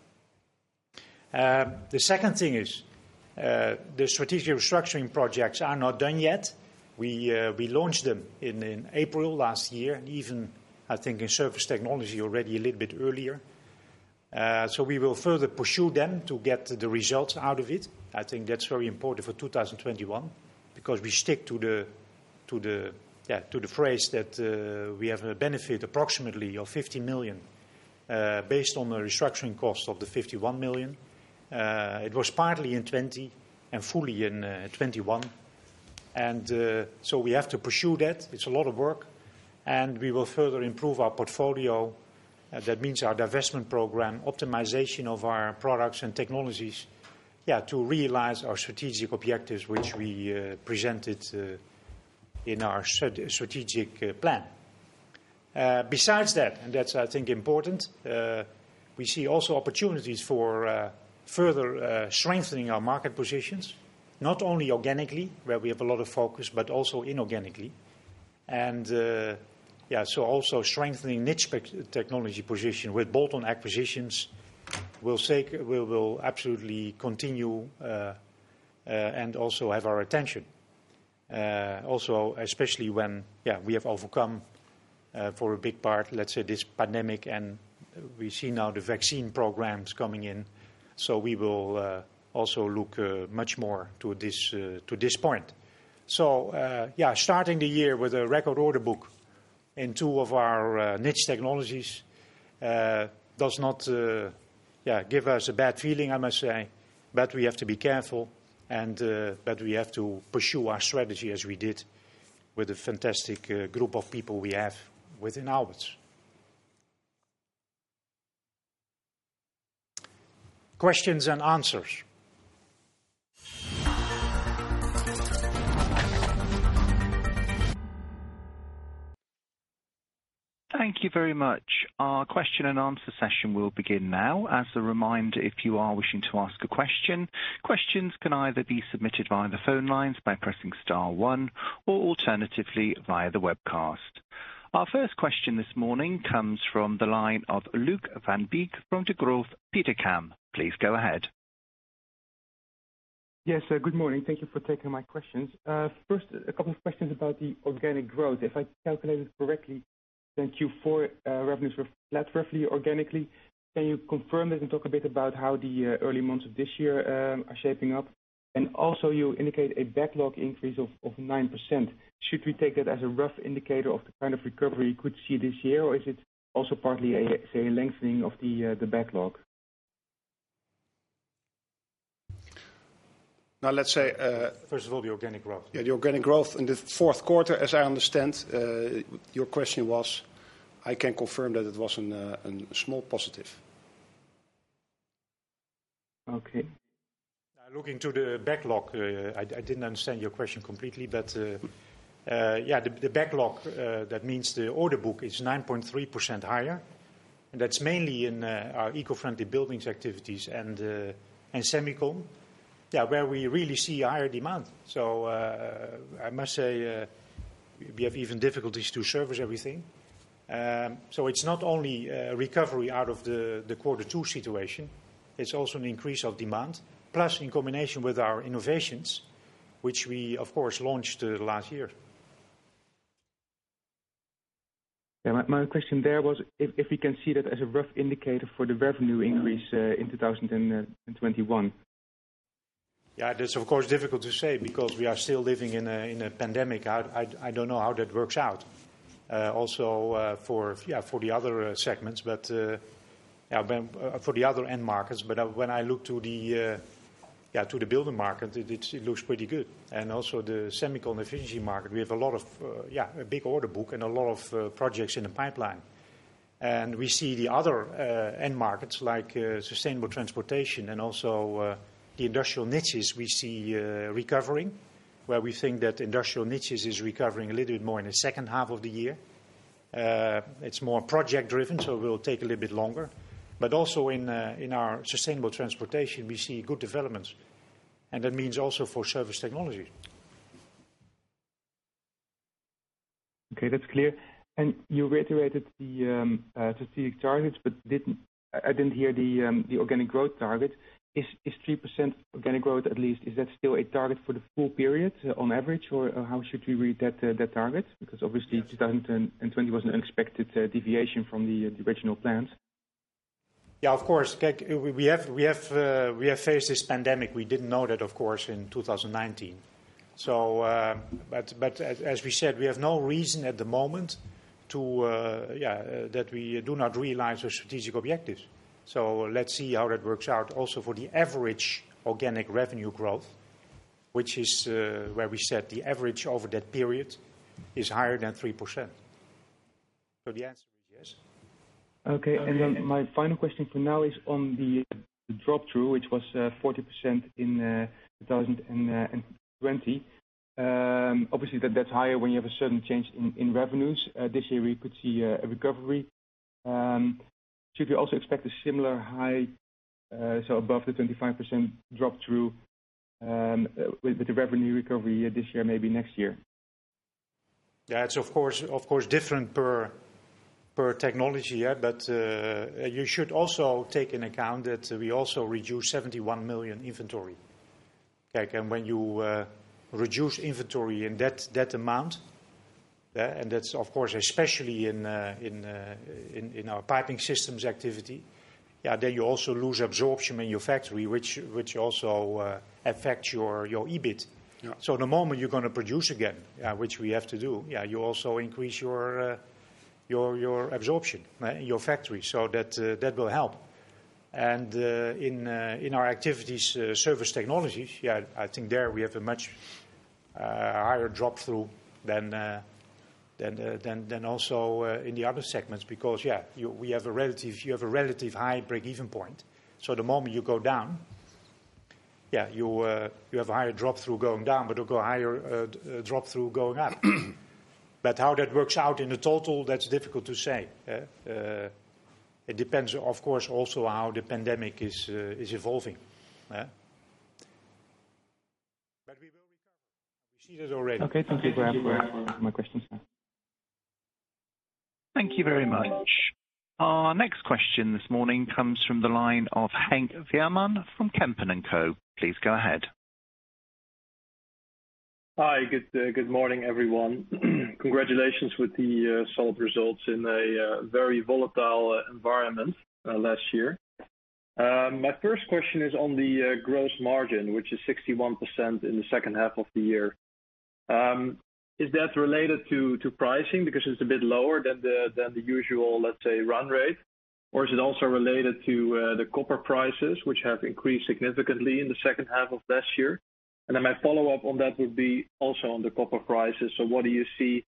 Uh, the second thing is uh, the strategic restructuring projects are not done yet. We, uh, we launched them in, in April last year, even I think in Surface Technology already a little bit earlier. Uh, so we will further pursue them to get the results out of it. I think that's very important for two thousand twenty-one, because we stick to the to the yeah to the phrase that uh, we have a benefit approximately of fifty million uh, based on the restructuring cost of the fifty-one million. Uh, it was partly in twenty and fully in uh, twenty-one, and uh, so we have to pursue that. It's a lot of work, and we will further improve our portfolio. Uh, that means our divestment program, optimization of our products and technologies, yeah, to realize our strategic objectives, which we uh, presented uh, in our strategic uh, plan. Uh, besides that, and that's, I think, important, uh, we see also opportunities for uh, further uh, strengthening our market positions, not only organically, where we have a lot of focus, but also inorganically. And uh, Yeah, so also strengthening niche technology position with bolt-on acquisitions will, take, will, will absolutely continue uh, uh, and also have our attention. Uh, also, especially when yeah, we have overcome uh, for a big part, let's say, this pandemic, and we see now the vaccine programs coming in. So we will uh, also look uh, much more to this, uh, to this point. So, uh, yeah, starting the year with a record order book in two of our uh, niche technologies uh, does not uh, yeah, give us a bad feeling, I must say, but we have to be careful, and uh, but we have to pursue our strategy as we did with a fantastic uh, group of people we have within Aalberts. Questions and answers. Thank you very much. Our question and answer session will begin now. As a reminder, if you are wishing to ask a question, questions can either be submitted via the phone lines by pressing star one or alternatively via the webcast. Our first question this morning comes from the line of Luc van Beek from Degroof Petercam. Please go ahead. Yes, uh, good morning. Thank you for taking my questions. Uh, first, a couple of questions about the organic growth. If I calculated correctly, then Q four uh, revenues were flat roughly organically. Can you confirm that and talk a bit about how the uh, early months of this year um, are shaping up? And also you indicate a backlog increase of, of nine percent. Should we take that as a rough indicator of the kind of recovery you could see this year, or is it also partly a, say, a lengthening of the, uh, the backlog? Now, let's say... Uh, First of all, the organic growth. Yeah, the organic growth in the fourth quarter, as I understand, uh, your question was, I can confirm that it was an, uh, a small positive. Okay. Uh, looking to the backlog, uh, I, I didn't understand your question completely, but uh, uh, yeah, the, the backlog, uh, that means the order book is nine point three percent higher. And that's mainly in uh, our eco-friendly buildings activities and, uh, and semicon. Yeah, where we really see higher demand. So uh, I must say uh, we have even difficulties to service everything. Um, so it's not only a recovery out of the, the quarter two situation, it's also an increase of demand, plus in combination with our innovations, which we, of course, launched uh, last year. Yeah, my, my question there was if, if we can see that as a rough indicator for the revenue increase uh, in two thousand twenty-one. Yeah, that's of course difficult to say because we are still living in a, in a pandemic. I, I, I don't know how that works out. Uh, also uh, for yeah for the other uh, segments, but uh, yeah, when, uh, for the other end markets. But uh, when I look to the uh, yeah to the building market, it, it, it looks pretty good. And also the semicon efficiency market, we have a lot of uh, yeah a big order book and a lot of uh, projects in the pipeline. And we see the other uh, end markets like uh, sustainable transportation and also uh, the industrial niches we see uh, recovering, where we think that industrial niches is recovering a little bit more in the second half of the year. Uh, it's more project driven, so it will take a little bit longer. But also in, uh, in our sustainable transportation, we see good developments. And that means also for service technology. Okay, that's clear. And you reiterated the um, uh, strategic targets, but didn't, I didn't hear the, um, the organic growth target. Is, is three percent organic growth at least, is that still a target for the full period uh, on average, or uh, how should we read that, uh, that target? Because obviously yes. two thousand twenty was an unexpected uh, deviation from the, uh, the original plans. Yeah, of course. We have, we, have, uh, we have faced this pandemic. We didn't know that, of course, in two thousand nineteen. So, uh, but, but as we said, we have no reason at the moment to, uh, yeah, uh, that we do not realize our strategic objectives. So let's see how that works out also for the average organic revenue growth, which is uh, where we said the average over that period is higher than three percent. So the answer is yes. Okay, and then my final question for now is on the, the drop-through, which was uh, forty percent in uh, two thousand twenty. Um, obviously, that, that's higher when you have a sudden change in, in revenues. Uh, this year we could see uh, a recovery. Um, Should we also expect a similar high, uh, so above the twenty-five percent drop through um, with, with the revenue recovery this year, maybe next year? Yeah, it's of course, of course, different per per technology, yeah, but uh, you should also take in account that we also reduced seventy-one million inventory. Okay, and when you uh, reduce inventory in that that amount. Yeah, and that's, of course, especially in, uh, in, uh, in, in our piping systems activity. Yeah, then you also lose absorption in your factory, which, which also uh, affects your, your E B I T. Yeah. So the moment you're going to produce again, yeah, which we have to do, yeah, you also increase your, uh, your, your absorption uh, in your factory. So that, uh, that will help. And uh, in, uh, in our activities, uh, service technologies, yeah, I think there we have a much uh, higher drop through than... Uh, Than, uh, than, than also uh, in the other segments, because yeah, you, we have a relative, you have a relative high break-even point. So the moment you go down, yeah, you uh, you have a higher drop-through going down, but a higher uh, uh, drop-through going up. But how that works out in the total, that's difficult to say. Uh, uh, it depends, of course, also how the pandemic is uh, is evolving. Uh. But we will recover. We see that already. Okay, thank you for, for, for my questions. Thank you very much. Our next question this morning comes from the line of Henk Veerman from Kempen and Co. Please go ahead. Hi, good uh, good morning, everyone. Congratulations with the uh, solid results in a uh, very volatile uh, environment uh, last year. Um, my first question is on the uh, gross margin, which is sixty-one percent in the second half of the year. Um, is that related to, to pricing because it's a bit lower than the than the usual, let's say, run rate? Or is it also related to uh, the copper prices, which have increased significantly in the second half of last year? And then my follow-up on that would be also on the copper prices. So what do you see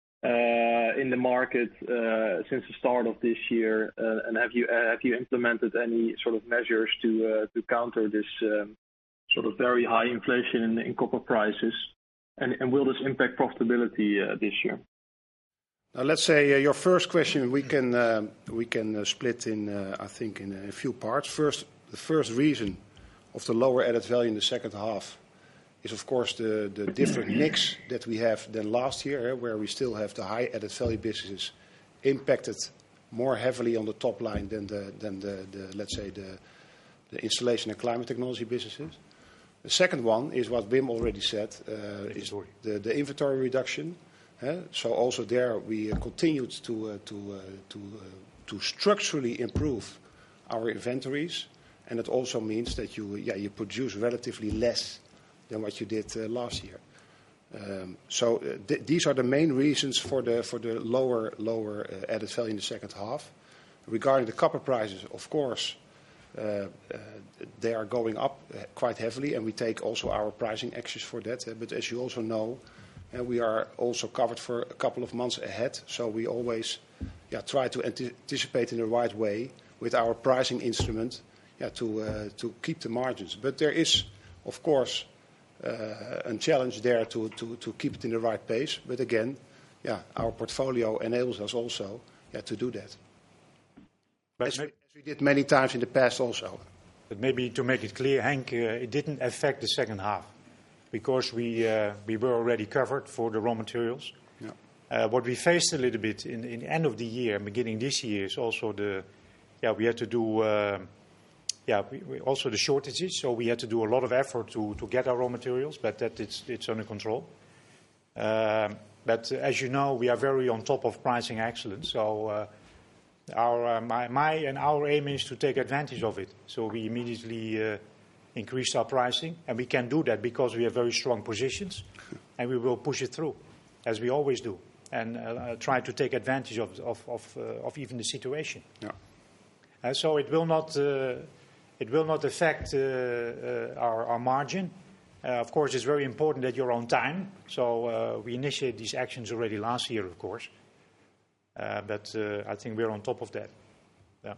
uh, in the market uh, since the start of this year? Uh, and have you uh, have you implemented any sort of measures to uh, to counter this um, sort of very high inflation in, in copper prices? And, and will this impact profitability uh, this year? Now, let's say uh, your first question we can uh, we can uh, split in uh, I think in a few parts. First, the first reason of the lower added value in the second half is of course the, the different mix that we have than last year, eh, where we still have the high added value businesses impacted more heavily on the top line than the than the, the let's say the, the installation and climate technology businesses. The second one is what Wim already said, uh, is the, the inventory reduction. Eh? So also there we uh, continued to uh, to uh, to uh, to structurally improve our inventories, and it also means that you yeah you produce relatively less than what you did uh, last year. Um, so uh, th- these are the main reasons for the for the lower lower uh, added value in the second half. Regarding the copper prices, of course, uh, uh, they are going up uh, quite heavily, and we take also our pricing actions for that. Uh, but as you also know, uh, we are also covered for a couple of months ahead. So we always yeah, try to anticipate in the right way with our pricing instrument yeah, to uh, to keep the margins. But there is, of course, Uh, a challenge there to, to, to keep it in the right pace. But again, yeah, our portfolio enables us also yeah, to do that. But as, we, as we did many times in the past also. But maybe to make it clear, Henk, uh, it didn't affect the second half because we uh, we were already covered for the raw materials. Yeah. Uh, what we faced a little bit in, in the end of the year, beginning this year, is also the, yeah, we had to do... Uh, Yeah, we, we also the shortages, so we had to do a lot of effort to, to get our raw materials, but that it's, it's under control. Um, but uh, as you know, we are very on top of pricing excellence, so uh, our, uh, my, my and our aim is to take advantage of it. So we immediately uh, increased our pricing, and we can do that because we have very strong positions, and we will push it through, as we always do, and uh, try to take advantage of, of, of, uh, of even the situation. Yeah. Uh, so it will not... Uh, It will not affect uh, uh, our, our margin. Uh, of course, it's very important that you're on time. So uh, we initiated these actions already last year, of course. Uh, but uh, I think we're on top of that. Yeah.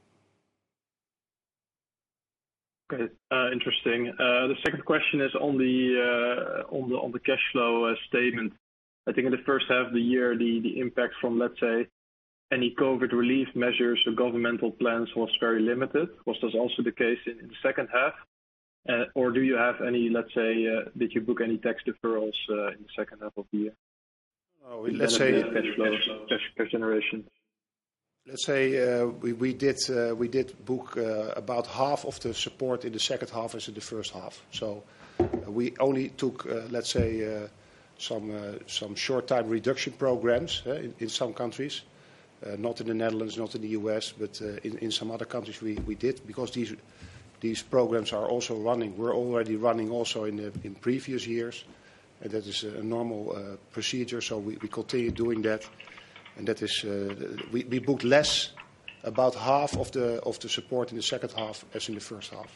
Okay, uh, interesting. Uh, the second question is on the uh, on the on the cash flow uh, statement. I think in the first half of the year, the the impact from, let's say, any COVID relief measures or governmental plans was very limited. Was this also the case in, in the second half? Uh, or do you have any, let's say, uh, did you book any tax deferrals uh, in the second half of the year? Oh, let's say cash flow, cash, cash generation. Let's say uh, we, we did uh, we did book uh, about half of the support in the second half as in the first half. So uh, we only took, uh, let's say, uh, some uh, some short-time reduction programs uh, in, in some countries. Uh, not in the Netherlands, not in the U S, but uh, in, in some other countries we, we did, because these these programs are also running. We're already running also in the, in previous years, and that is a normal uh, procedure. So we, we continue doing that, and that is uh, we, we booked less, about half of the of the support in the second half as in the first half.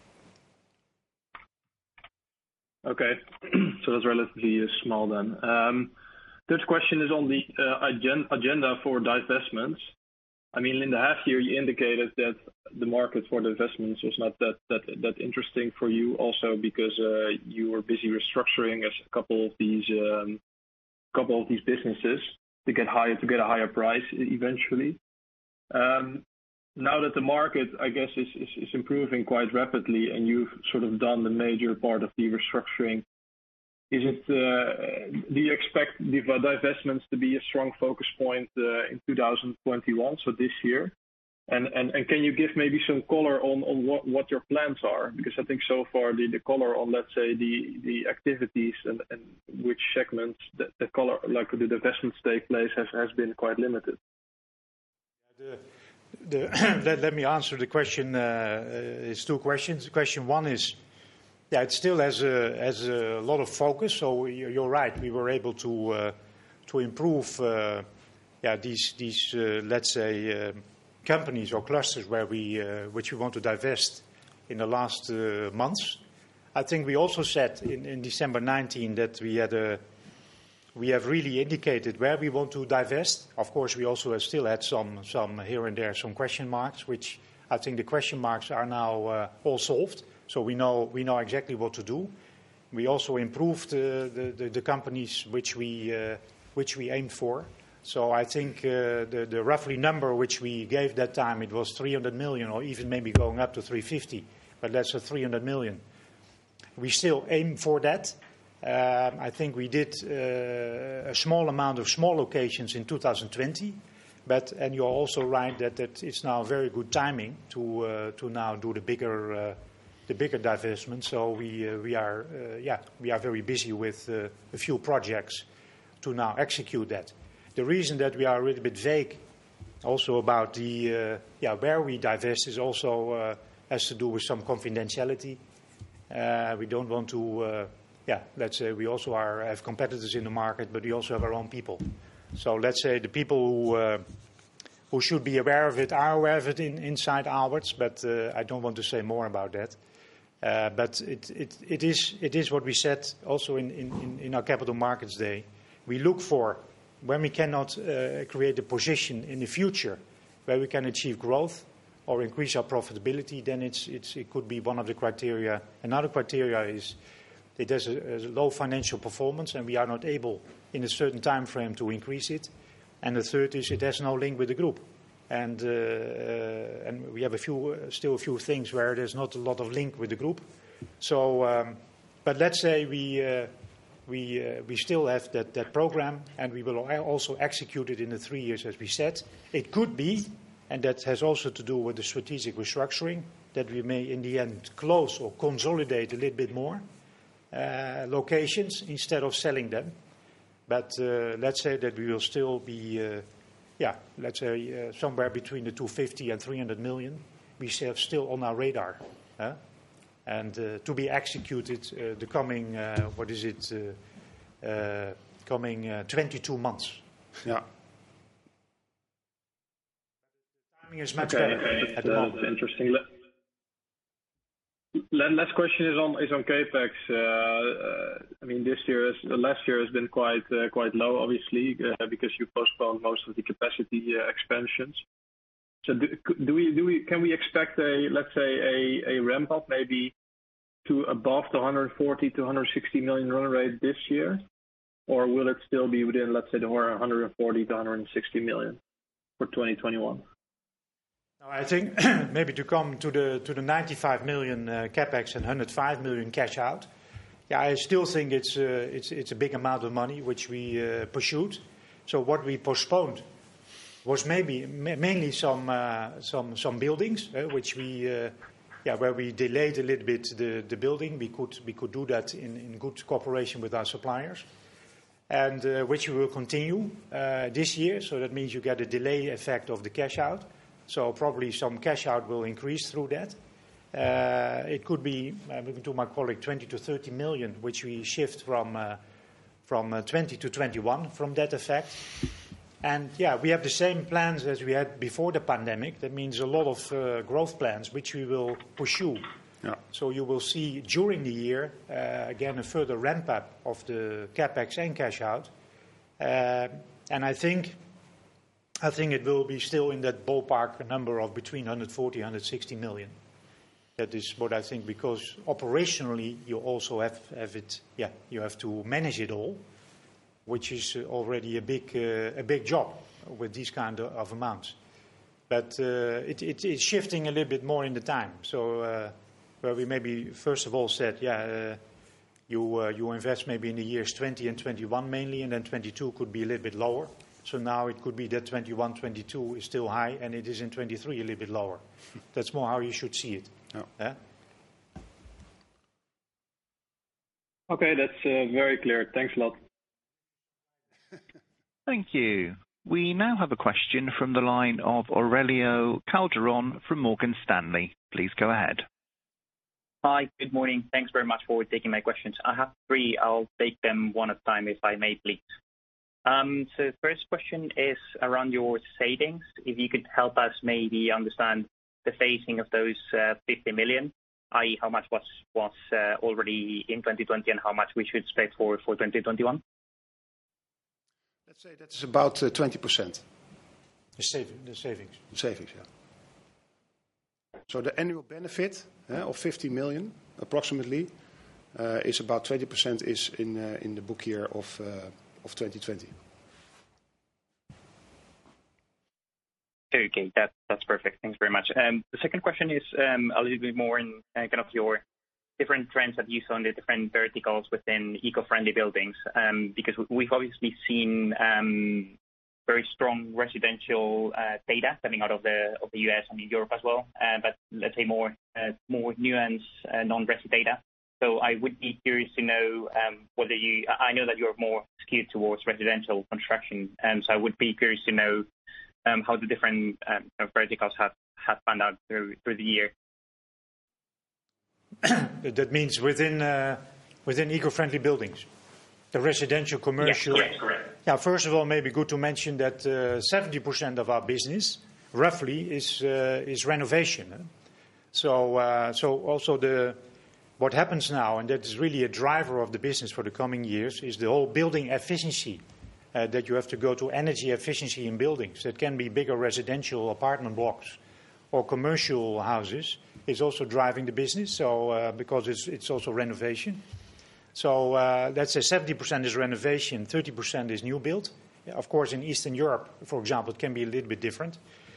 Okay, so that's relatively uh, small then. Um, Third question is on the uh, agenda for divestments. I mean, in the half year, you indicated that the market for divestments was not that that that interesting for you, also because uh, you were busy restructuring as a couple of these um, couple of these businesses to get higher to get a higher price eventually. Um, now that the market, I guess, is, is is improving quite rapidly, and you've sort of done the major part of the restructuring Is it? Uh, do you expect the divestments to be a strong focus point uh, in two thousand twenty-one, so this year? And, and, and can you give maybe some color on, on what, what your plans are? Because I think so far the, the color on, let's say, the, the activities and, and which segments the, the color, like the divestments take place has, has been quite limited. The, the, let, let me answer the question. Uh, it's two questions. Question one is, yeah, it still has a, has a lot of focus. So you're right. We were able to uh, to improve, uh, yeah, these these uh, let's say. Uh, companies or clusters where we, uh, which we want to divest in the last uh, months. I think we also said in, in December nineteen that we had a, we have really indicated where we want to divest. Of course, we also have still had some, some here and there, some question marks, which I think the question marks are now uh, all solved. So we know, we know exactly what to do. We also improved uh, the, the, the companies which we, uh, which we aimed for. So I think uh, the, the roughly number which we gave that time, it was three hundred million or even maybe going up to three hundred fifty, but that's a three hundred million. We still aim for that. Um, I think we did uh, a small amount of small locations in two thousand twenty, but and you're also right that, that it's now very good timing to uh, to now do the bigger uh, the bigger divestment. So we uh, we are uh, yeah we are very busy with uh, a few projects to now execute that. The reason that we are a little bit vague also about the uh, yeah where we divest is also uh, has to do with some confidentiality. Uh, we don't want to uh, yeah let's say we also are have competitors in the market, but we also have our own people. So let's say the people who uh, who should be aware of it are aware of it in, inside Aalberts, but uh, I don't want to say more about that. Uh, but it, it it is it is what we said also in, in, in our Capital Markets Day. We look for when we cannot uh, create a position in the future where we can achieve growth or increase our profitability, then it's, it's, it could be one of the criteria. Another criteria is it has a, a low financial performance and we are not able in a certain time frame to increase it. And the third is it has no link with the group. And, uh, uh, and we have a few, uh, still a few things where there's not a lot of link with the group. So, um, but let's say we... Uh, We, uh, we still have that, that program, and we will also execute it in the three years, as we said. It could be, and that has also to do with the strategic restructuring, that we may in the end close or consolidate a little bit more uh, locations instead of selling them. But uh, let's say that we will still be, uh, yeah, let's say uh, somewhere between the two hundred fifty and three hundred million. We have still on our radar. Huh? And uh, to be executed uh, the coming, uh, what is it, uh, uh, coming uh, twenty-two months. Yeah. The timing is much okay, better okay. at the uh, moment. That's interesting. Last question is on is on capex. Uh, uh, I mean, this year is uh, last year has been quite uh, quite low, obviously, uh, because you postponed most of the capacity uh, expansions. So do, do we do we can we expect a let's say a, a ramp up maybe to above the one hundred forty to one hundred sixty million run rate this year, or will it still be within let's say the one hundred forty to one hundred sixty million for twenty twenty-one? I think maybe to come to the to the ninety-five million uh, capex and one hundred five million cash out. Yeah, I still think it's uh, it's it's a big amount of money which we uh, pursued. So what we postponed was maybe ma- mainly some uh, some some buildings, uh, which we uh, yeah where we delayed a little bit the, the building. We could we could do that in, in good cooperation with our suppliers, and uh, which we will continue uh, this year. So that means you get a delay effect of the cash out. So probably some cash out will increase through that. Uh, it could be, uh, moving to my colleague, twenty to thirty million, which we shift from uh, from uh, twenty to twenty-one from that effect. And yeah, we have the same plans as we had before the pandemic. That means a lot of uh, growth plans, which we will pursue. Yeah. So you will see during the year, uh, again, a further ramp up of the capex and cash out. Uh, and I think, I think it will be still in that ballpark number of between one hundred forty and one hundred sixty million. That is what I think, because operationally you also have, have it, yeah, you have to manage it all, which is already a big uh, a big job with these kind of, of amounts. But uh, it, it, it's shifting a little bit more in the time. So uh, where we maybe first of all said, yeah, uh, You, uh, you invest maybe in the years twenty and twenty-one mainly, and then twenty-two could be a little bit lower. So now it could be that twenty-one, twenty-two is still high, and it is in twenty-three a little bit lower. That's more how you should see it. Oh. Yeah? Okay, that's uh, very clear. Thanks a lot. Thank you. We now have a question from the line of Aurelio Calderon from Morgan Stanley. Please go ahead. Hi, good morning. Thanks very much for taking my questions. I have three. I'll take them one at a time, if I may, please. Um, so the first question is around your savings. If you could help us maybe understand the phasing of those uh, fifty million, that is how much was was uh, already in twenty twenty and how much we should expect for, for twenty twenty-one? Let's say that's about uh, twenty percent. The, save, the savings. Savings, yeah. So the annual benefit uh, of fifty million, approximately, uh, is about twenty percent is in uh, in the book year of uh, of twenty twenty. Okay, that, that's perfect. Thanks very much. Um, the second question is um, a little bit more in uh, kind of your different trends that you saw in the different verticals within eco-friendly buildings, um, because we've obviously seen um, very strong residential uh, data coming out of the of the U S and in Europe as well, uh, but let's say more uh, more nuanced uh, non-resi data. So I would be curious to know um, whether you. I know that you're more skewed towards residential construction, and so I would be curious to know um, how the different um, verticals have have panned out through through the year. That means within uh, within eco-friendly buildings, the residential, commercial. Yes, correct. Yeah, first of all, maybe good to mention that uh, seventy percent of our business, roughly, is uh, is renovation. Eh? So, uh, so also the what happens now, and that is really a driver of the business for the coming years, is the whole building efficiency. Uh, that you have to go to energy efficiency in buildings. That can be bigger residential apartment blocks or commercial houses. Is also driving the business. So uh, because it's it's also renovation. So uh, let's say seventy percent is renovation, thirty percent is new build. Of course, in Eastern Europe, for example, it can be a little bit different.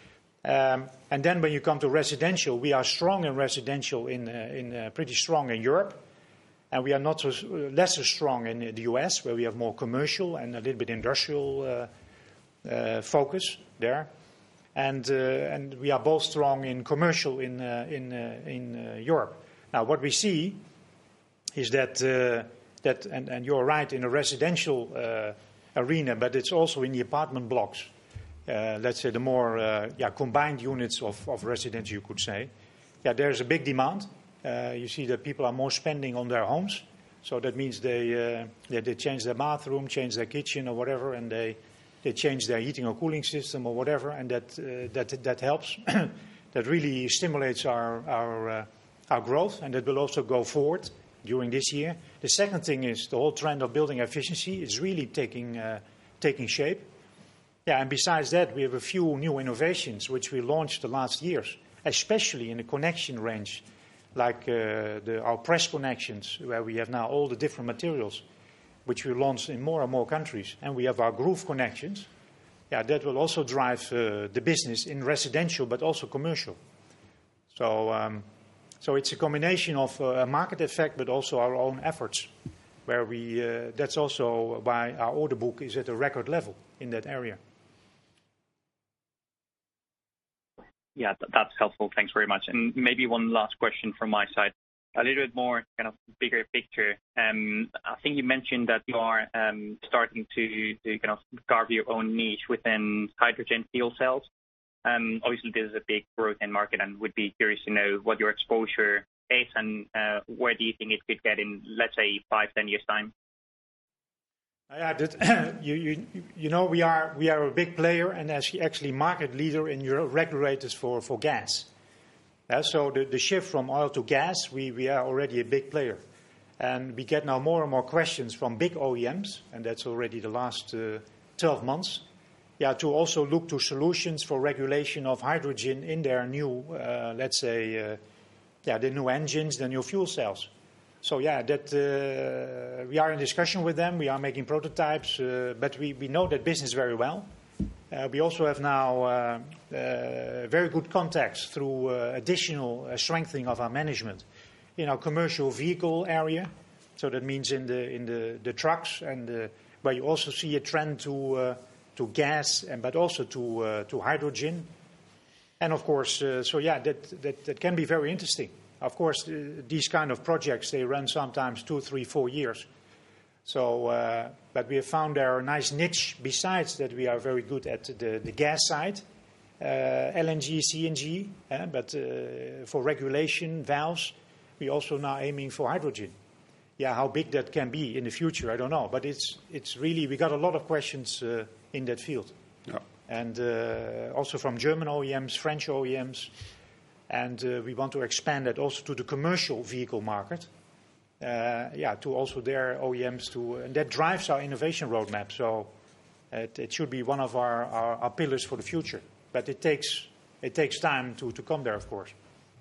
Um, and then when you come to residential, we are strong in residential, in, uh, in uh, pretty strong in Europe. And we are not so, uh, lesser strong in the U S, where we have more commercial and a little bit industrial uh, uh, focus there. And, uh, and we are both strong in commercial in, uh, in, uh, in uh, Europe. Now, what we see is that, uh, that and, and you're right, in a residential uh, arena, but it's also in the apartment blocks. Uh, let's say the more uh, yeah, combined units of, of residential, you could say. Yeah, there's a big demand. Uh, you see that people are more spending on their homes. So that means they, uh, they, they change their bathroom, change their kitchen or whatever, and they, they change their heating or cooling system or whatever, and that, uh, that, that helps. That really stimulates our, our, uh, our growth, and that will also go forward during this year. The second thing is the whole trend of building efficiency is really taking, uh, taking shape. Yeah, and besides that, we have a few new innovations which we launched the last years, especially in the connection range, like uh, the, our press connections, where we have now all the different materials, which we launched in more and more countries. And we have our groove connections. Yeah, that will also drive uh, the business in residential, but also commercial. So, um, so it's a combination of uh, a market effect, but also our own efforts, where we, uh, that's also why our order book is at a record level in that area. Yeah, th- that's helpful. Thanks very much. And maybe one last question from my side, a little bit more kind of bigger picture. Um, I think you mentioned that you are um, starting to, to kind of carve your own niche within hydrogen fuel cells. Um, obviously, this is a big growth in market, and would be curious to know what your exposure is and uh, where do you think it could get in, let's say, five, ten years' time? Yeah, that, you, you, you know, we are we are a big player and actually market leader in Euro regulators for, for gas. Uh, so the, the shift from oil to gas, we, we are already a big player. And we get now more and more questions from big O E Ms, and that's already the last uh, twelve months, yeah, to also look to solutions for regulation of hydrogen in their new, uh, let's say, uh, yeah, the new engines, the new fuel cells. So yeah, that uh, we are in discussion with them. We are making prototypes, uh, but we, we know that business very well. Uh, we also have now uh, uh, very good contacts through uh, additional uh, strengthening of our management in our commercial vehicle area. So that means in the in the, the trucks, and uh, where you also see a trend to uh, to gas, and but also to uh, to hydrogen, and of course, uh, so yeah, that, that that can be very interesting. Of course, uh, these kind of projects, they run sometimes two, three, four years. So, uh, but we have found there a nice niche. Besides that, we are very good at the, the gas side, uh, L N G, C N G, uh, but uh, for regulation valves, we also now aiming for hydrogen. Yeah, how big that can be in the future, I don't know. But it's it's really, we got a lot of questions uh, in that field. Yeah. And uh, also from German O E Ms, French O E Ms. And uh, we want to expand that also to the commercial vehicle market. Uh, yeah, to also their O E Ms to, and that drives our innovation roadmap. So it, it should be one of our, our, our pillars for the future. But it takes it takes time to, to come there, of course.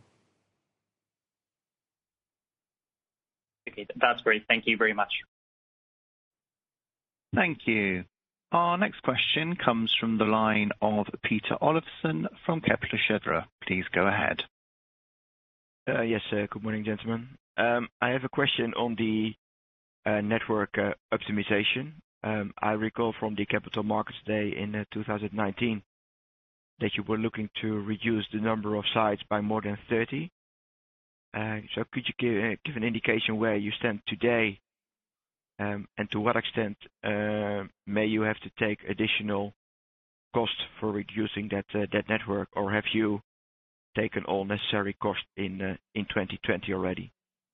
Okay, that's great. Thank you very much. Thank you. Our next question comes from the line of Peter Olofsen from Kepler Cheuvreux. Please go ahead. Uh, yes, uh, good morning, gentlemen. Um, I have a question on the uh, network uh, optimization. Um, I recall from the Capital Markets Day in uh, two thousand nineteen that you were looking to reduce the number of sites by more than thirty. Uh, so could you give, uh, give an indication where you stand today, um, and to what extent uh, may you have to take additional cost for reducing that uh, that network, or have you taken all necessary cost in uh, in twenty twenty already?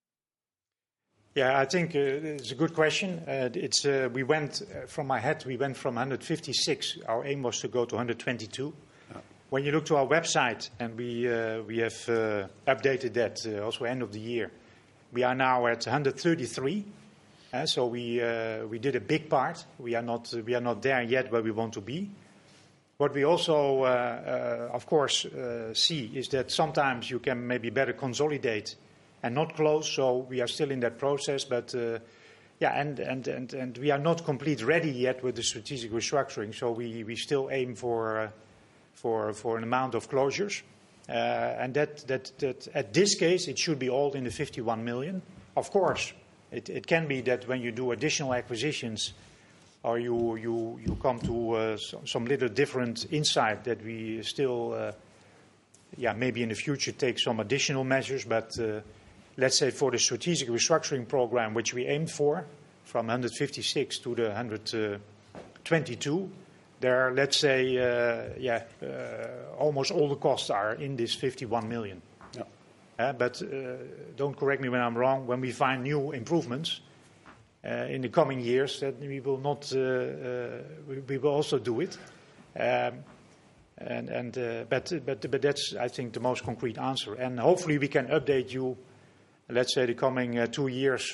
Yeah, I think uh, it's a good question. Uh, it's uh, we went uh, from my head. We went from one hundred fifty-six. Our aim was to go to one hundred twenty-two. Yeah. When you look to our website, and we uh, we have uh, updated that uh, also end of the year, we are now at one hundred thirty-three. Uh, so we uh, we did a big part. We are not we are not there yet where we want to be. What we also, uh, uh, of course, uh, see is that sometimes you can maybe better consolidate and not close. So we are still in that process, but uh, yeah, and, and, and, and we are not complete ready yet with the strategic restructuring. So we, we still aim for uh, for for an amount of closures, uh, and that, that that at this case it should be all in the fifty-one million. Of course, it, it can be that when you do additional acquisitions, or you you you come to uh, some, some little different insight that we still, uh, yeah, maybe in the future take some additional measures. But uh, let's say for the strategic restructuring program, which we aimed for, from one hundred fifty-six to the one hundred twenty-two, there, let's say, uh, yeah, uh, almost all the costs are in this fifty-one million. Yeah. Uh, but uh, don't correct me when I'm wrong. When we find new improvements Uh, in the coming years, that we will not, uh, uh, we, we will also do it. Um, and, and, uh, but, but, but that's, I think, the most concrete answer. And hopefully we can update you, let's say, the coming uh, two years,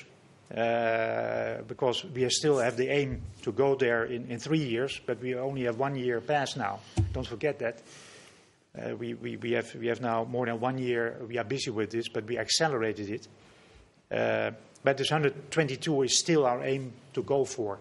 uh, because we still have the aim to go there in, in three years, but we only have one year past now. Don't forget that. Uh, we, we, we, have, we have now more than one year, we are busy with this, but we accelerated it. Uh, But this one hundred twenty-two is still our aim to go for.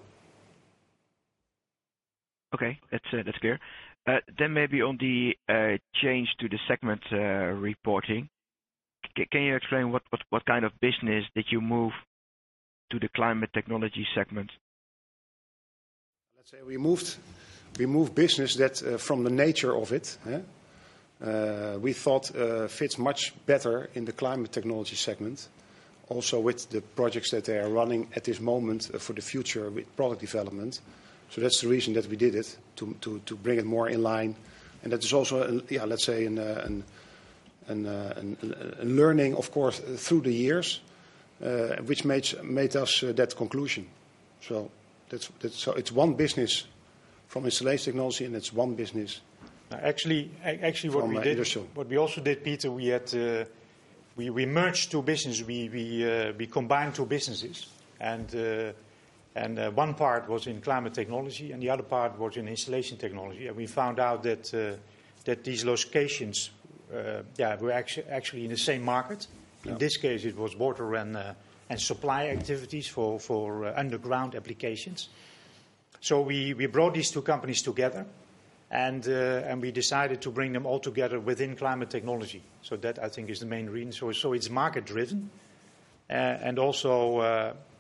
Okay, that's uh, that's clear. Uh, then maybe on the uh, change to the segment uh, reporting, C- can you explain what, what, what kind of business did you move to the climate technology segment? Let's say we moved we moved business that uh, from the nature of it, eh, uh, we thought uh, fits much better in the climate technology segment. Also with the projects that they are running at this moment uh, for the future with product development. So that's the reason that we did it, to to, to bring it more in line. And that is also, a, yeah, let's say, an, uh, an, an, uh, an, an learning, of course, uh, through the years, uh, which made, made us uh, that conclusion. So that's, that's so it's one business from installation technology, and it's one business. Actually, actually, what from, we uh, did, industrial. what we also did, Peter, we had. Uh, We, we merged two businesses. We we, uh, we combined two businesses, and uh, and uh, one part was in climate technology, and the other part was in installation technology. And we found out that uh, that these locations, uh, yeah, were actually actually in the same market. In yeah. this case, it was water and uh, and supply activities for for uh, underground applications. So we we brought these two companies together. And, uh, and we decided to bring them all together within climate technology. So that, I think, is the main reason. So, so it's market-driven. Uh, and also, uh,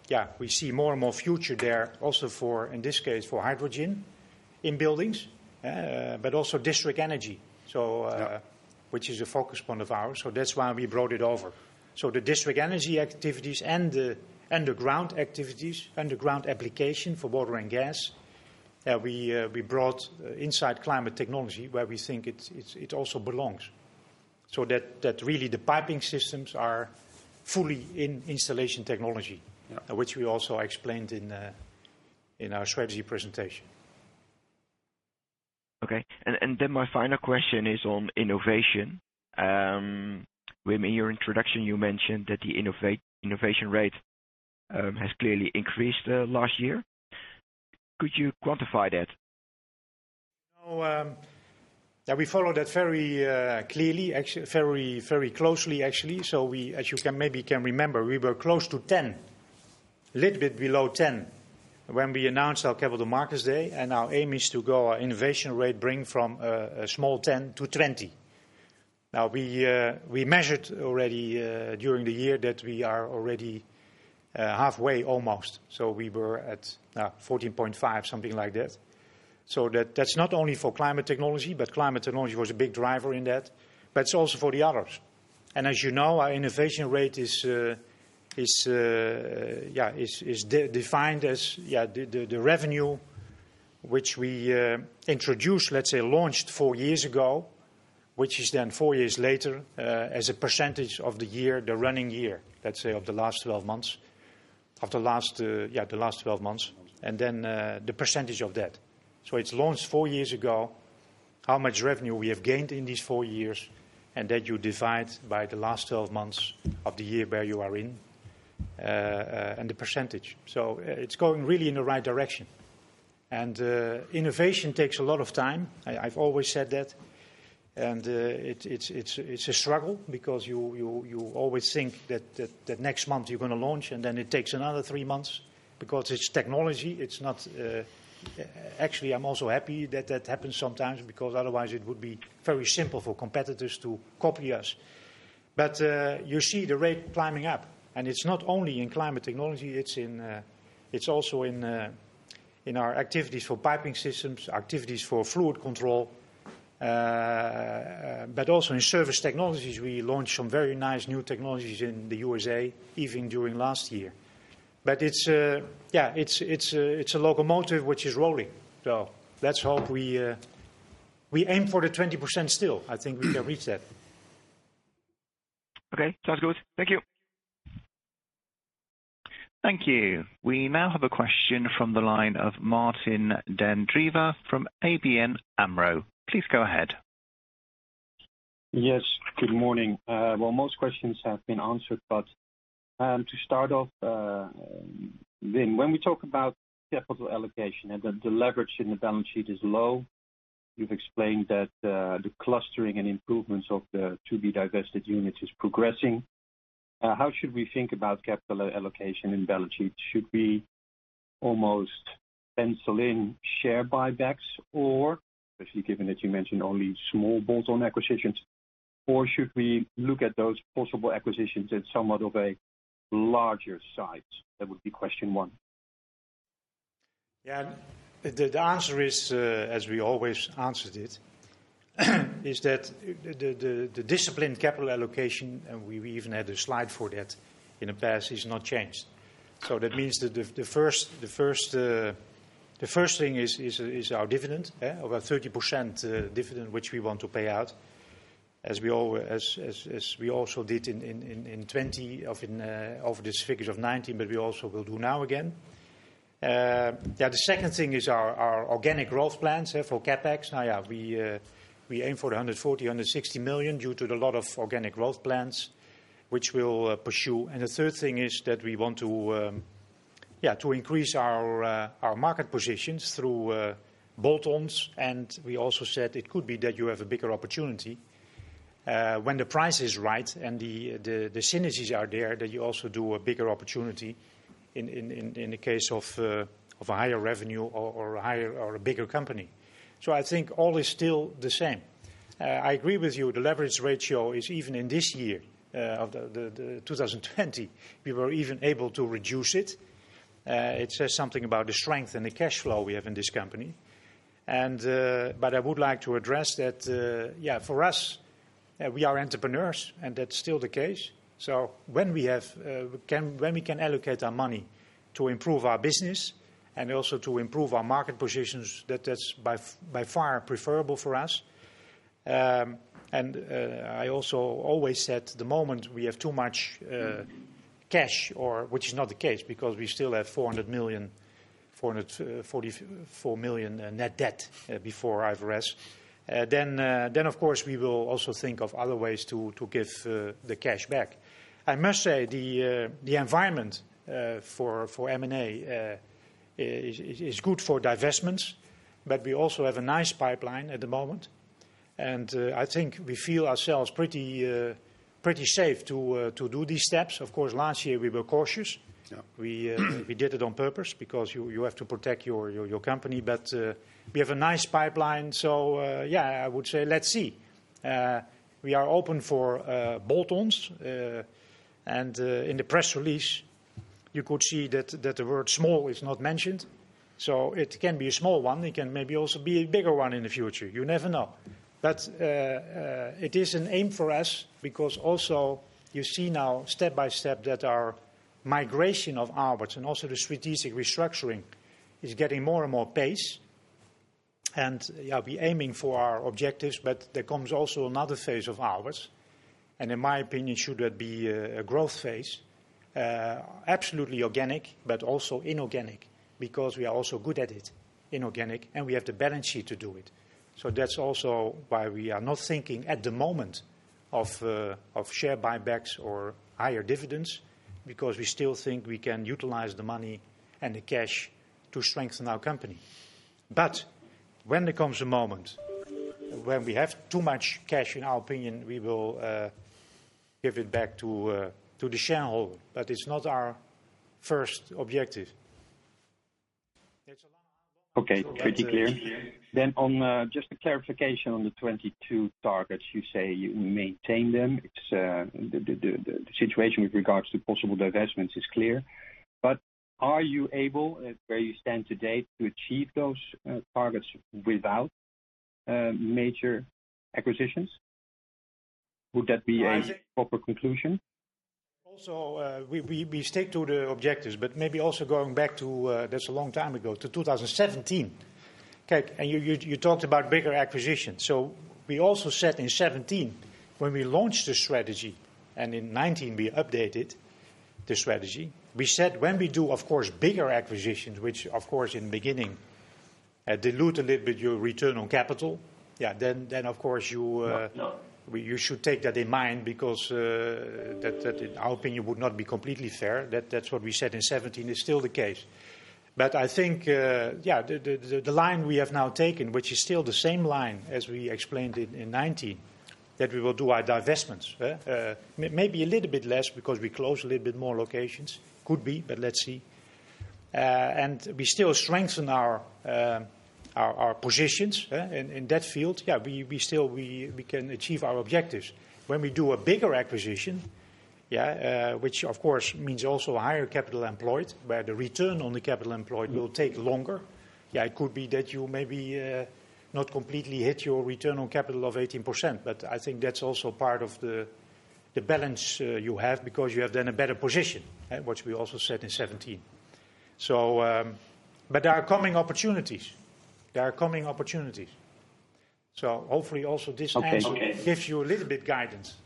yeah, we see more and more future there also for, in this case, for hydrogen in buildings, uh, but also district energy, so uh, yeah. which is a focus point of ours. So that's why we brought it over. So the district energy activities and the underground activities, underground application for water and gas, uh, we uh, we brought uh, inside climate technology where we think it it, it also belongs. So that, that really the piping systems are fully in installation technology, yeah. uh, which we also explained in uh, in our strategy presentation. Okay, and, and then my final question is on innovation. Um, Wim, in your introduction, you mentioned that the innovate, innovation rate um, has clearly increased uh, last year. Could you quantify that? No, um, yeah, we follow that very uh, clearly, actually, very, very closely, actually. So we, as you can maybe can remember, we were close to ten, a little bit below ten, when we announced our Capital Markets Day, and our aim is to go our innovation rate bring from a, a small ten to twenty. Now we uh, we measured already uh, during the year that we are already uh, halfway almost. So we were at uh, fourteen point five, something like that. So that, that's not only for climate technology, but climate technology was a big driver in that, but it's also for the others. And as you know, our innovation rate is uh, is uh, yeah is is de defined as yeah the, the the revenue which we uh, introduced, let's say, launched four years ago, which is then four years later uh, as a percentage of the year, the running year, let's say, of the last twelve months, of the last uh, yeah the last twelve months, and then uh, the percentage of that. So it's launched four years ago, how much revenue we have gained in these four years, and that you divide by the last twelve months of the year where you are in, uh, uh, and the percentage. So uh, it's going really in the right direction. And uh, innovation takes a lot of time. I, I've always said that. And uh, it, it's, it's, it's a struggle because you, you, you always think that, that, that next month you're going to launch, and then it takes another three months because it's technology. It's not... Uh, Actually, I'm also happy that that happens sometimes because otherwise it would be very simple for competitors to copy us. But uh, you see the rate climbing up, and it's not only in climate technology. It's in, uh, it's also in uh, in our activities for piping systems, activities for fluid control, uh, uh, but also in surface technologies. We launched some very nice new technologies in the U S A, even during last year. But it's uh, yeah, it's it's uh, it's a locomotive which is rolling. So let's hope we uh, we aim for the twenty percent still. I think we can reach that. Okay, sounds good. Thank you. Thank you. We now have a question from the line of Martin den Drijver from A B N AMRO. Please go ahead. Yes. Good morning. Uh, well, most questions have been answered, but. Um, to start off, uh, Wim, when we talk about capital allocation and the, the leverage in the balance sheet is low, you've explained that uh, the clustering and improvements of the to-be divested units is progressing. Uh, how should we think about capital allocation in balance sheet? Should we almost pencil in share buybacks, or, especially given that you mentioned only small bolt-on acquisitions, or should we look at those possible acquisitions at somewhat of a larger size? That would be question one. Yeah, the, the answer is, uh, as we always answered it, is that the, the, the disciplined capital allocation, and we, we even had a slide for that in the past, is not changed. So that means that the, the first, the first, uh, the first thing is is, is our dividend, eh, of our thirty percent uh, dividend, which we want to pay out. As we, all, as, as, as we also did in, in, in twenty, of in, uh, over these figures of nineteen, but we also will do now again. Uh, yeah, the second thing is our, our organic growth plans uh, for CapEx. Now, yeah, we, uh, we aim for the one hundred forty, one hundred sixty million due to the lot of organic growth plans, which we'll uh, pursue. And the third thing is that we want to, um, yeah, to increase our, uh, our market positions through uh, bolt-ons. And we also said it could be that you have a bigger opportunity. Uh, when the price is right and the, the, the synergies are there, that you also do a bigger opportunity in, in, in, in the case of, uh, of a higher revenue or, or, a higher, or a bigger company. So I think all is still the same. Uh, I agree with you, the leverage ratio is even in this year, uh, of the, the, the two thousand twenty, we were even able to reduce it. Uh, it says something about the strength and the cash flow we have in this company. And, uh, but I would like to address that, uh, yeah, for us, uh, we are entrepreneurs, and that's still the case. So when we have, uh, can, when we can allocate our money to improve our business and also to improve our market positions, that, that's by, by far preferable for us. Um, and uh, I also always said the moment we have too much uh, cash, or which is not the case because we still have four hundred million, four hundred forty-four million uh, net debt uh, before I F R S, uh, then, uh, then of course we will also think of other ways to, to give uh, the cash back. I must say the, uh, the environment uh, for, for M and A uh, is, is good for divestments, but we also have a nice pipeline at the moment. And uh, I think we feel ourselves pretty, uh, pretty safe to, uh, to do these steps. Of course, last year we were cautious. Yeah. We, uh, we did it on purpose because you, you have to protect your, your, your company. But uh, we have a nice pipeline. So, uh, yeah, I would say let's see. Uh, we are open for uh, bolt-ons. Uh, and uh, in the press release, you could see that, that the word small is not mentioned. So it can be a small one. It can maybe also be a bigger one in the future. You never know. But uh, uh, it is an aim for us because also you see now step by step that our migration of Aalberts and also the strategic restructuring is getting more and more pace. And yeah, we're aiming for our objectives, but there comes also another phase of Aalberts. And in my opinion, should that be a, a growth phase, uh, absolutely organic, but also inorganic, because we are also good at it, inorganic, and we have the balance sheet to do it. So that's also why we are not thinking at the moment of, uh, of share buybacks or higher dividends, because we still think we can utilize the money and the cash to strengthen our company. But when there comes a moment when we have too much cash, in our opinion, we will uh, give it back to, uh, to the shareholder. But it's not our first objective. Okay, pretty clear. Then on uh, just a clarification on the twenty-two targets, you say you maintain them. It's uh, the, the, the, the situation with regards to possible divestments is clear. But are you able, uh, where you stand today, to achieve those uh, targets without uh, major acquisitions? Would that be a proper conclusion? Also, uh, we, we, we stick to the objectives, but maybe also going back to, uh, that's a long time ago, to two thousand seventeen. Okay, and you, you, you talked about bigger acquisitions. So we also said in seventeen, when we launched the strategy, and in nineteen we updated the strategy, we said when we do, of course, bigger acquisitions, which, of course, in the beginning uh, dilute a little bit your return on capital, yeah, then, then of course, you... Uh, no, no. We, you should take that in mind because uh, that, that, in our opinion, would not be completely fair. That, that's what we said in seventeen is still the case. But I think, uh, yeah, the, the, the line we have now taken, which is still the same line as we explained in, in nineteen, that we will do our divestments. Eh? Uh, maybe a little bit less because we close a little bit more locations. Could be, but let's see. Uh, and we still strengthen our... Uh, Our, our positions eh, in, in that field, yeah, we, we still we, we can achieve our objectives. When we do a bigger acquisition, yeah, uh, which of course means also higher capital employed, where the return on the capital employed will take longer. Yeah, it could be that you maybe uh, not completely hit your return on capital of eighteen percent, but I think that's also part of the the balance uh, you have because you have then a better position, eh, which we also said in seventeen. So, um, but there are coming opportunities. There are coming opportunities. So hopefully also this okay. answer okay. gives you a little bit guidance.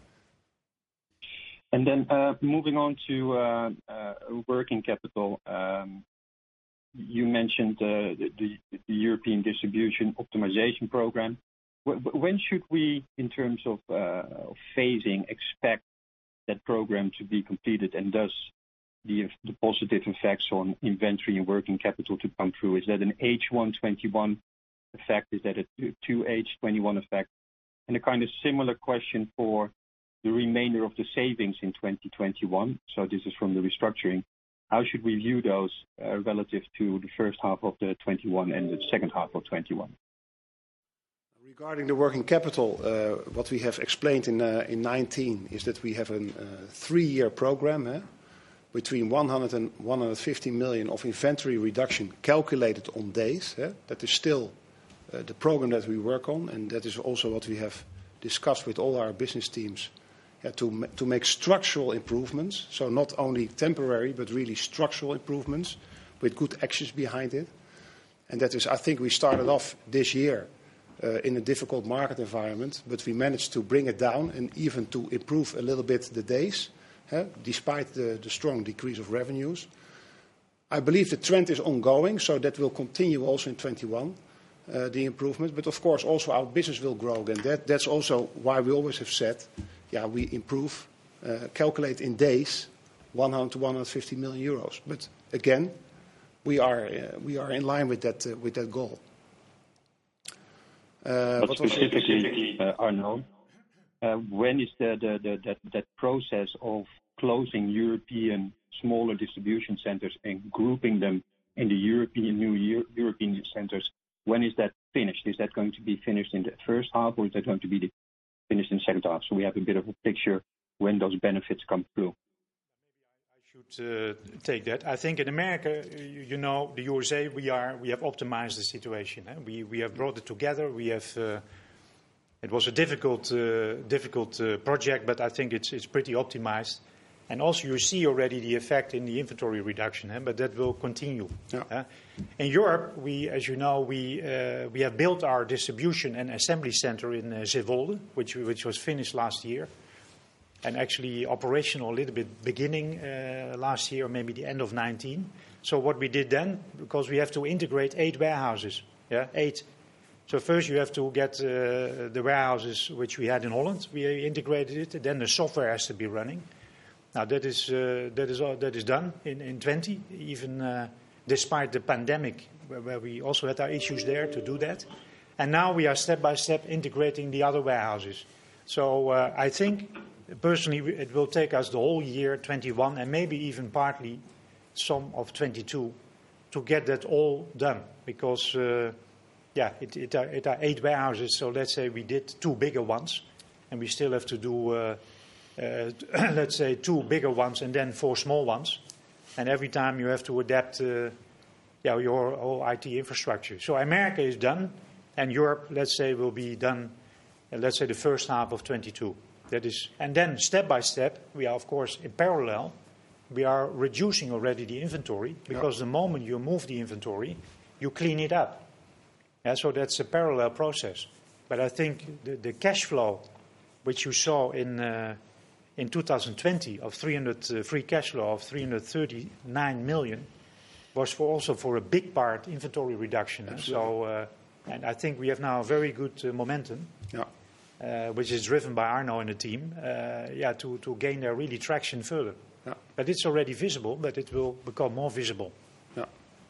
And then uh, moving on to uh, uh, working capital, um, you mentioned uh, the, the European distribution optimization program. When should we, in terms of uh, phasing, expect that program to be completed and thus The, the positive effects on inventory and working capital to come through? Is that an H one twenty-one effect? Is that a two H twenty-one effect? And a kind of similar question for the remainder of the savings in twenty twenty-one. So this is from the restructuring. How should we view those uh, relative to the first half of the twenty-one and the second half of twenty-one? Regarding the working capital, uh, what we have explained in, uh, in nineteen is that we have a uh, three-year program, eh? between one hundred and one hundred fifty million of inventory reduction calculated on days. Yeah? That is still uh, the program that we work on, and that is also what we have discussed with all our business teams, yeah, to, to make structural improvements. So not only temporary, but really structural improvements with good actions behind it. And that is, I think we started off this year uh, in a difficult market environment, but we managed to bring it down and even to improve a little bit the days, eh, despite the, the strong decrease of revenues. I believe the trend is ongoing, so that will continue also in twenty-one, uh, the improvement. But of course, also our business will grow again. That, that's also why we always have said, yeah, we improve, uh, calculate in days, one hundred to one hundred fifty million euros. But again, we are uh, we are in line with that uh, with that goal. Uh, but specifically, uh, Arno, uh, when is the, the, the that that process of closing European smaller distribution centers and grouping them in the European new Euro- European centers? When is that finished? Is that going to be finished in the first half, or is that going to be the, finished in the second half? So we have a bit of a picture when those benefits come through. Should uh, take that. I think in America, you, you know, the U S A, we are we have optimized the situation. Eh? We we have brought it together. We have. Uh, it was a difficult uh, difficult uh, project, but I think it's it's pretty optimized. And also, you see already the effect in the inventory reduction, eh? But that will continue. Yeah. Eh? In Europe, we, as you know, we uh, we have built our distribution and assembly center in uh, Zeewolde, which which was finished last year. And actually operational a little bit beginning uh, last year, or maybe the end of nineteen. So what we did then, because we have to integrate eight warehouses, yeah, eight. So first you have to get uh, the warehouses which we had in Holland. We integrated it, and then the software has to be running. Now that is uh, that is all, that is done in in twenty, even uh, despite the pandemic, where, where we also had our issues there to do that. And now we are step by step integrating the other warehouses. So uh, I think. Personally, it will take us the whole year, twenty-one, and maybe even partly some of twenty-two, to get that all done. Because, uh, yeah, it, it, are, it are eight warehouses, so let's say we did two bigger ones, and we still have to do, uh, uh, let's say, two bigger ones and then four small ones. And every time you have to adapt uh, yeah, your whole I T infrastructure. So America is done, and Europe, let's say, will be done, uh, let's say, the first half of twenty-two. That is, and then step by step, we are, of course, in parallel, we are reducing already the inventory, because yeah. the moment you move the inventory, you clean it up. Yeah, so that's a parallel process. But I think the, the cash flow, which you saw in uh, in two thousand twenty of three hundred uh, free cash flow of three hundred thirty-nine million, was for also for a big part inventory reduction. So, uh, and I think we have now a very good uh, momentum. Yeah. Uh, which is driven by Arno and the team, uh, yeah, to, to gain their really traction further. Yeah. But it's already visible, but it will become more visible. Yeah.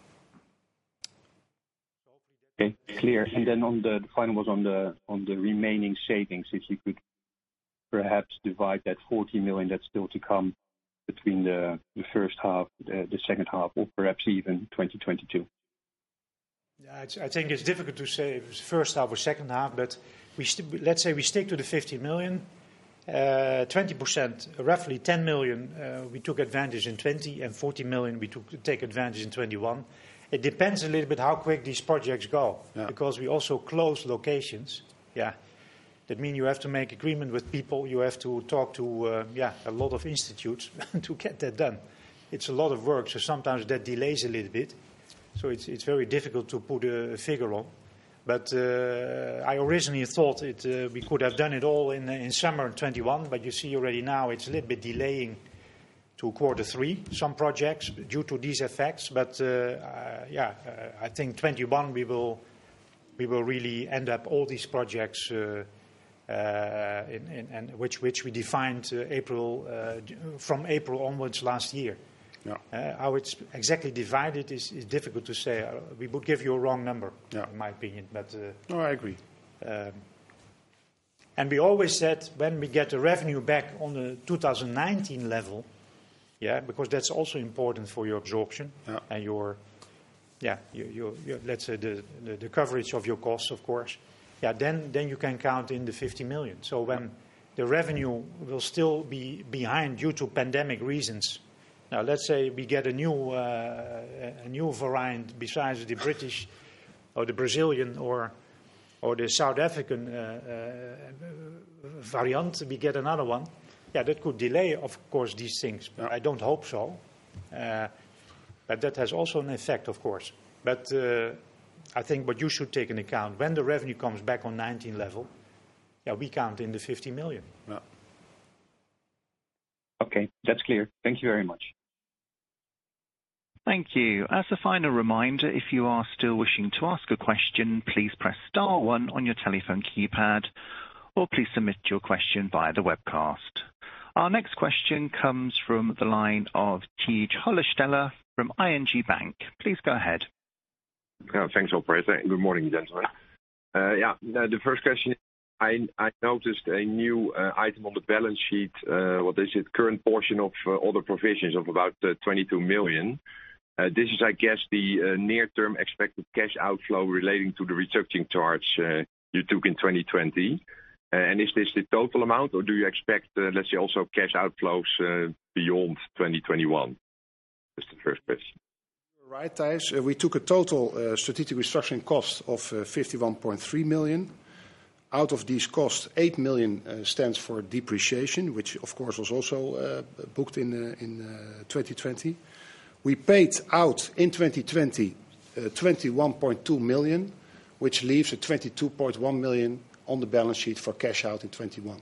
Okay, clear. And then on the, the final was on the on the remaining savings. If you could perhaps divide that forty million that's still to come between the, the first half, the, the second half, or perhaps even twenty twenty-two. Yeah, it's, I think it's difficult to say if it's first half or second half, but we st- let's say we stick to the fifty million. Uh, twenty percent, roughly ten million, uh, we took advantage in twenty, and forty million we took take advantage in twenty-one. It depends a little bit how quick these projects go, yeah. because we also close locations. Yeah, that means you have to make agreement with people. You have to talk to uh, yeah a lot of institutes to get that done. It's a lot of work, so sometimes that delays a little bit. So it's it's very difficult to put a figure on. But uh, I originally thought it, uh, we could have done it all in, in summer twenty-one, but you see already now it's a little bit delaying to quarter three, some projects, due to these effects. But, uh, uh, yeah, uh, I think twenty-one we will we will really end up all these projects uh, uh, in, in, in which, which we defined uh, April uh, from April onwards last year. Yeah. Uh, how it's exactly divided is, is difficult to say. Uh, we would give you a wrong number, yeah. in my opinion. But uh, no, I agree. Um, and we always said when we get the revenue back on the two thousand nineteen level, yeah, because that's also important for your absorption yeah. and your, yeah, your, your, your, let's say the, the, the coverage of your costs, of course. Yeah, then then you can count in the fifty million. So when the revenue will still be behind due to pandemic reasons. Now, let's say we get a new, uh, a new variant besides the British or the Brazilian or, or the South African uh, uh, variant, we get another one. Yeah, that could delay, of course, these things. But I don't hope so. Uh, but that has also an effect, of course. But uh, I think what you should take into account, when the revenue comes back on nineteen level, yeah, we count in the fifty million. Yeah. Okay, that's clear. Thank you very much. Thank you. As a final reminder, if you are still wishing to ask a question, please press star one on your telephone keypad, or please submit your question via the webcast. Our next question comes from the line of Tijs Hollestelle from I N G Bank. Please go ahead. Uh, thanks, operator. Good morning, gentlemen. Uh, yeah, the first question is, I, I noticed a new uh, item on the balance sheet. Uh, what is it? Current portion of uh, other provisions of about uh, twenty-two million. Uh, this is, I guess, the uh, near-term expected cash outflow relating to the restructuring charge uh, you took in twenty twenty. Uh, and is this the total amount, or do you expect, uh, let's say, also cash outflows uh, beyond twenty twenty-one? That's the first question. You're right, Thijs. Uh, we took a total uh, strategic restructuring cost of uh, fifty-one point three million. Out of these costs, eight million uh, stands for depreciation, which of course was also uh, booked in, uh, in uh, twenty twenty. We paid out in twenty twenty uh, twenty-one point two million, which leaves a twenty-two point one million on the balance sheet for cash out in twenty-one.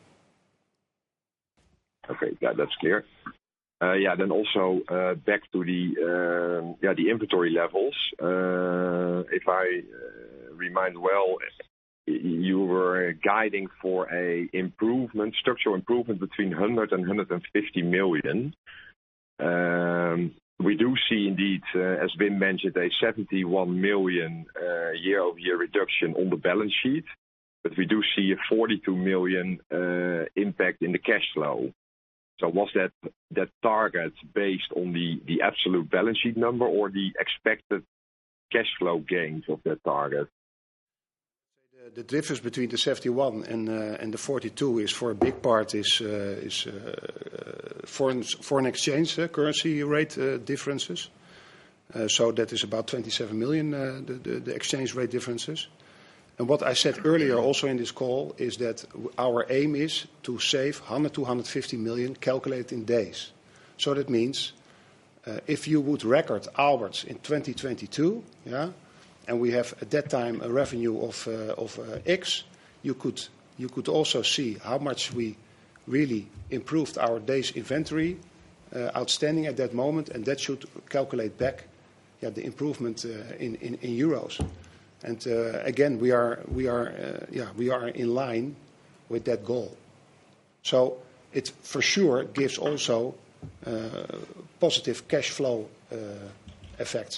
Okay, yeah, that's clear. Uh, yeah, then also uh, back to the uh, yeah the inventory levels. Uh, if I uh, remind well, you were guiding for a improvement, structural improvement between one hundred and one hundred fifty million. Um, we do see indeed, uh, as Wim mentioned, a seventy-one million uh, year-over-year reduction on the balance sheet, but we do see a forty-two million uh, impact in the cash flow. So was that that target based on the, the absolute balance sheet number or the expected cash flow gains of that target? The difference between the seventy-one and uh, and the forty-two is, for a big part, is uh, is uh, foreign foreign exchange uh, currency rate uh, differences. Uh, so that is about twenty-seven million, uh, the, the the exchange rate differences. And what I said earlier, also in this call, is that our aim is to save one hundred to one hundred fifty million calculated in days. So that means uh, if you would record Aalberts in twenty twenty-two, yeah. And we have at that time a revenue of uh, of uh, X, you could you could also see how much we really improved our days inventory uh, outstanding at that moment, and that should calculate back, yeah, the improvement uh, in, in in euros. And uh, again, we are we are uh, yeah we are in line with that goal. So it for sure gives also uh, positive cash flow uh, effects.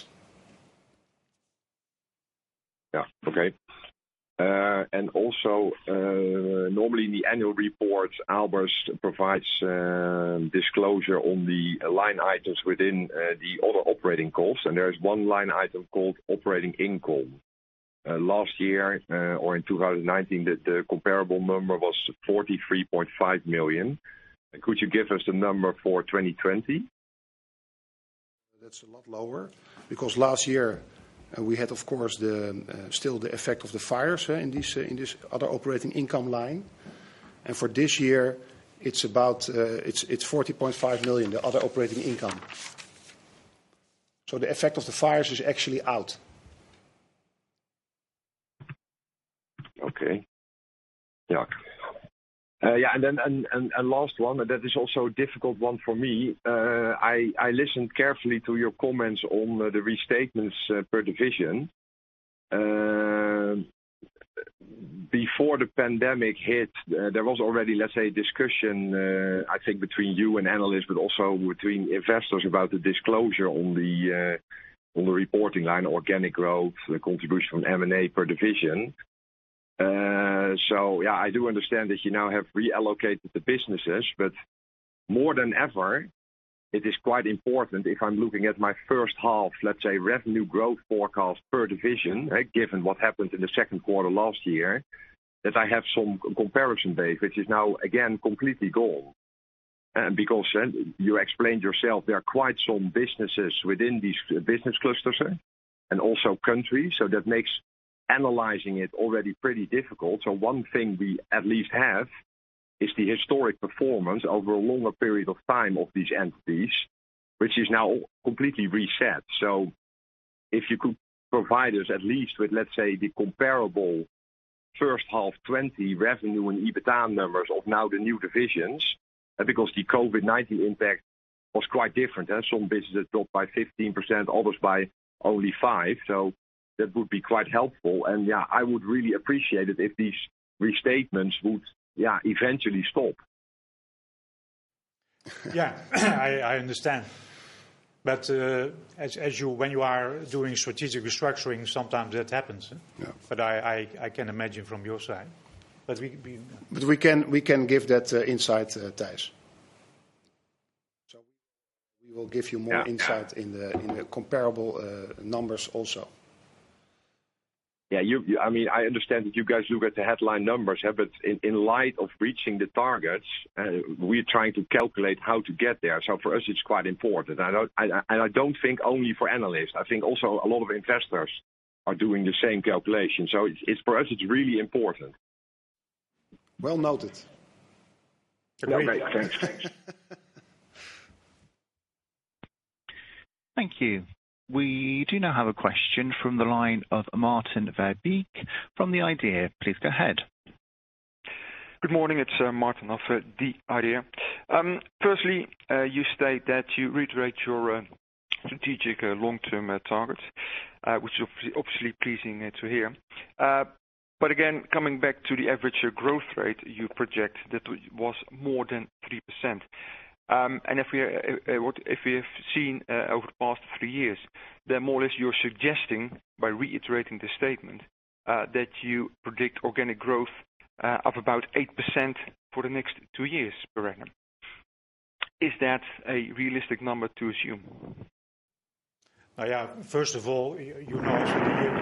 Yeah, okay. Uh, and also, uh, normally in the annual report, Aalberts provides uh, disclosure on the line items within uh, the other operating costs, and there is one line item called operating income. Uh, last year, uh, or in two thousand nineteen, the, the comparable number was forty-three point five million. And could you give us the number for twenty twenty? That's a lot lower, because last year Uh, we had, of course, the, uh, still the effect of the fires uh, in, this, uh, in this other operating income line. And for this year, it's about uh, it's, it's forty point five million, the other operating income. So the effect of the fires is actually out. Okay. Yeah. Uh, yeah, and then and, and, and last one, and that is also a difficult one for me. Uh, I, I listened carefully to your comments on uh, the restatements uh, per division. Uh, before the pandemic hit, uh, there was already, let's say, discussion, uh, I think, between you and analysts, but also between investors about the disclosure on the uh, on the reporting line, organic growth, the contribution from M and A per division. Uh, so, yeah, I do understand that you now have reallocated the businesses, but more than ever, it is quite important if I'm looking at my first half, let's say, revenue growth forecast per division, eh, given what happened in the second quarter last year, that I have some comparison base, which is now, again, completely gone. uh, because uh, you explained yourself there are quite some businesses within these uh, business clusters uh, and also countries, so that makes analyzing it already pretty difficult. So one thing we at least have is the historic performance over a longer period of time of these entities, which is now completely reset. So if you could provide us at least with, let's say, the comparable first half twenty revenue and EBITDA numbers of now the new divisions, uh, because the COVID nineteen impact was quite different. Uh, some businesses dropped by fifteen percent, others by only five. So that would be quite helpful. And yeah, I would really appreciate it if these restatements would, yeah, eventually stop. Yeah, I, I understand. But uh, as, as you, when you are doing strategic restructuring, sometimes that happens. Eh? Yeah. But I, I, I can imagine from your side. But we, we, but we can we can give that uh, insight, uh, Thijs. So we will give you more yeah. insight in the in the comparable uh, numbers also. Yeah, you, you, I mean, I understand that you guys look at the headline numbers, yeah, but in, in light of reaching the targets, uh, we're trying to calculate how to get there. So for us, it's quite important. I don't, I, I, I don't think only for analysts. I think also a lot of investors are doing the same calculation. So it's, it's for us, it's really important. Well noted. Okay, thanks. thanks. Thank you. We do now have a question from the line of Martin Verbeek from The Idea. Please go ahead. Good morning, it's uh, Martin of uh, The Idea. Um, firstly, uh, you state that you reiterate your uh, strategic uh, long-term uh, targets, uh, which is obviously, obviously pleasing uh, to hear. Uh, but again, coming back to the average uh, growth rate you project, that was more than three percent. Um, and if we, uh, uh, what, if we have seen uh, over the past three years, then more or less you're suggesting, by reiterating the statement, uh, that you predict organic growth uh, of about eight percent for the next two years per annum. Is that a realistic number to assume? Uh, yeah, first of all, you, you know, so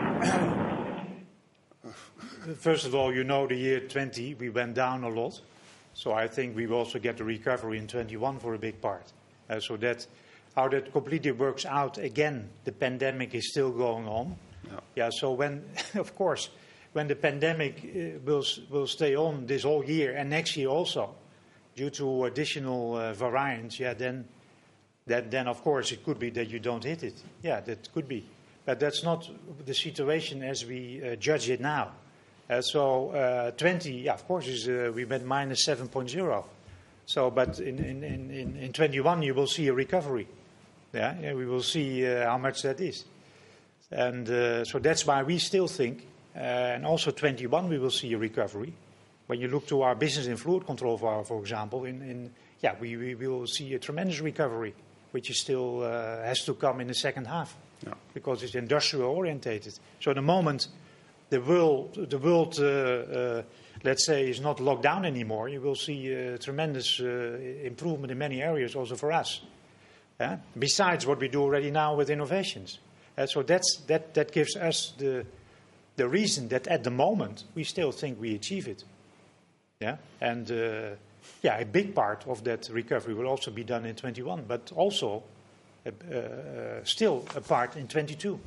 the year, first of all, you know, the year twenty we went down a lot. So I think we will also get a recovery in twenty-one for a big part. Uh, so that how that completely works out, again, the pandemic is still going on. Yeah, yeah so when, of course, when the pandemic uh, will, will stay on this whole year and next year also, due to additional uh, variants, yeah, then, that, then of course it could be that you don't hit it. Yeah, that could be. But that's not the situation as we uh, judge it now. Uh, so uh, twenty, yeah, of course, is, uh, we went minus seven point zero. So, but in, in, in, in twenty-one you will see a recovery. Yeah, yeah we will see uh, how much that is. And uh, so that's why we still think, uh, and also twenty-one we will see a recovery. When you look to our business in fluid control, for, for example, in, in yeah, we, we will see a tremendous recovery, which is still uh, has to come in the second half, yeah. because it's industrial orientated. So the moment the world, the world, uh, uh, let's say, is not locked down anymore, you will see a tremendous uh, improvement in many areas also for us. Yeah? Besides what we do already now with innovations. Uh, so that's, that, that gives us the, the reason that at the moment we still think we achieve it. Yeah? And uh, yeah, a big part of that recovery will also be done in twenty-one, but also uh, uh, still a part in twenty-two.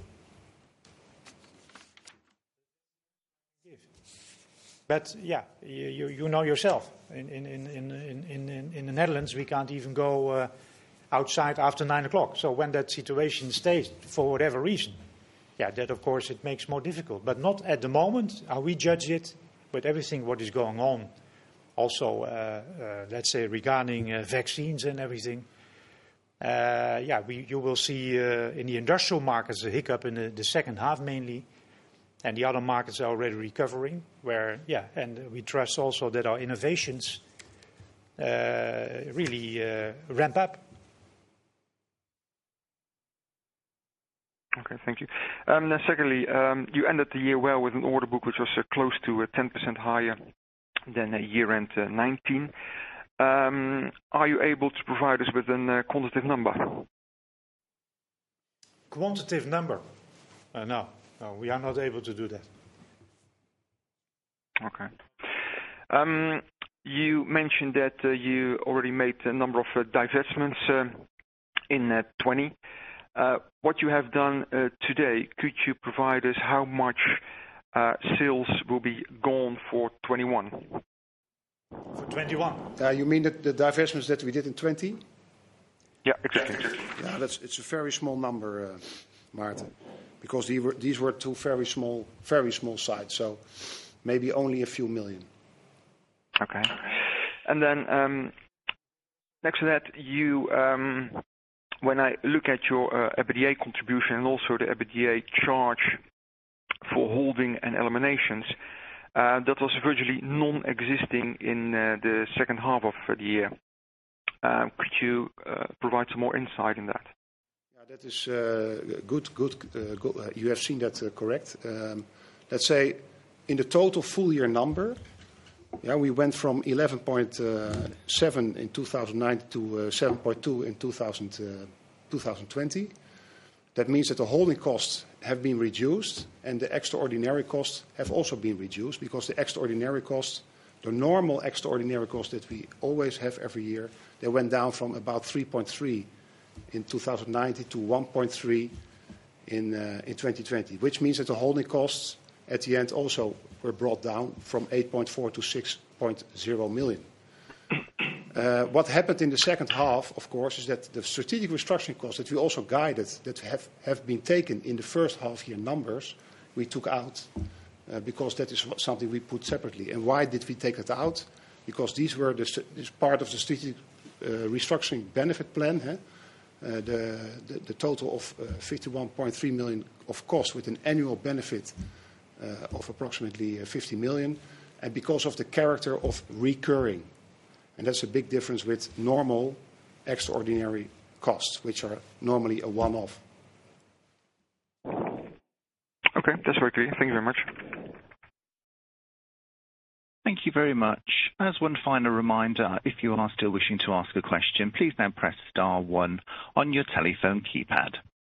But yeah, you, you know yourself. In, in, in, in, in, in the Netherlands, we can't even go uh, outside after nine o'clock. So when that situation stays, for whatever reason, yeah, that of course it makes more difficult. But not at the moment. How we judge it, with everything what is going on, also, uh, uh, let's say regarding uh, vaccines and everything. Uh, yeah, we, you will see uh, in the industrial markets a hiccup in the, the second half mainly. And the other markets are already recovering, where, yeah, and we trust also that our innovations uh, really uh, ramp up. Okay, thank you. Um, then secondly, um, you ended the year well with an order book which was uh, close to uh, ten percent higher than uh, year-end uh, nineteen. Um, are you able to provide us with a uh, quantitative number? Quantitative number? Uh, no. No, we are not able to do that. Okay. Um, you mentioned that uh, you already made a number of uh, divestments um, in uh, twenty. Uh, what you have done uh, today, could you provide us how much uh, sales will be gone for twenty-one? For twenty-one? Uh, you mean the, the divestments that we did in twenty? Yeah, exactly. Yeah, that's, it's a very small number, uh, Maarten, because these were, these were two very small, very small sites, so maybe only a few million. Okay. And then um, next to that, you, um, when I look at your uh, EBITDA contribution and also the EBITDA charge for holding and eliminations, uh, that was virtually non-existing in uh, the second half of uh, the year. Uh, could you uh, provide some more insight in that? Yeah, that is uh, good. Good. Uh, go, uh, you have seen that uh, correct. Um, let's say in the total full year number, yeah, we went from eleven point seven in two thousand nine to uh, seven point two in two thousand, uh, twenty twenty. That means that the holding costs have been reduced and the extraordinary costs have also been reduced, because the extraordinary costs, the normal extraordinary costs that we always have every year, they went down from about three point three in two thousand nineteen to one point three in, uh, in twenty twenty, which means that the holding costs at the end also were brought down from eight point four to six point zero million. Uh, what happened in the second half, of course, is that the strategic restructuring costs that we also guided, that have, have been taken in the first half year numbers, we took out uh, because that is something we put separately. And why did we take that out? Because these were the, this part of the strategic uh, restructuring benefit plan, huh? uh, the, the, the total of uh, fifty-one point three million of cost with an annual benefit uh, of approximately uh, fifty million, and because of the character of recurring. And that's a big difference with normal extraordinary costs, which are normally a one-off. Okay, that's very clear. Thank you very much. Thank you very much. As one final reminder, if you are still wishing to ask a question, please now press star one on your telephone keypad.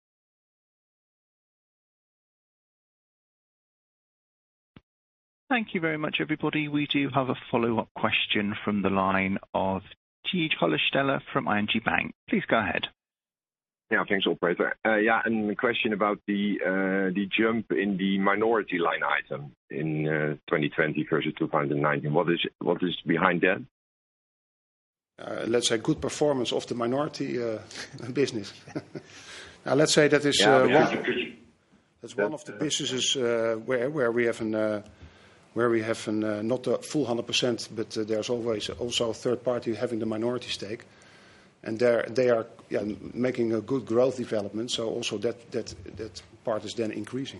Thank you very much, everybody. We do have a follow-up question from the line of Tijs Hollestelle from I N G Bank. Please go ahead. Yeah, thanks, operator. Uh, yeah, and a question about the uh, the jump in the minority line item in uh, twenty twenty versus two thousand nineteen. What is what is behind that? Uh, let's say good performance of the minority uh, business. Now, let's say that is yeah, uh, yeah. one. That's one of the businesses uh, where where we have an. Uh, where we have an, uh, not a full one hundred percent, but uh, there's always also a third party having the minority stake. And they are yeah, making a good growth development, so also that, that, that part is then increasing.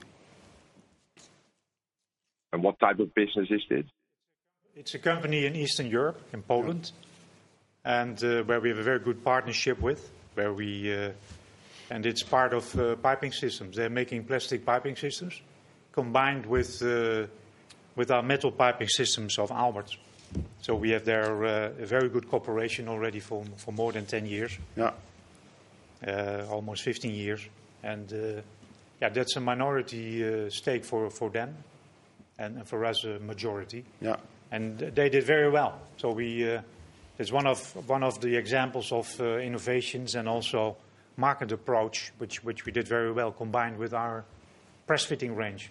And what type of business is this? It's a company in Eastern Europe, in Poland, and uh, where we have a very good partnership with, where we, uh, and it's part of uh, piping systems. They're making plastic piping systems, combined with uh, with our metal piping systems of Aalberts. So we have there uh, a very good cooperation already for for more than ten years. Yeah. Uh, almost fifteen years. And uh, yeah, that's a minority uh, stake for, for them, and, and for us a majority. Yeah. And they did very well. So we, uh, it's one of one of the examples of uh, innovations and also market approach, which which we did very well, combined with our press fitting range.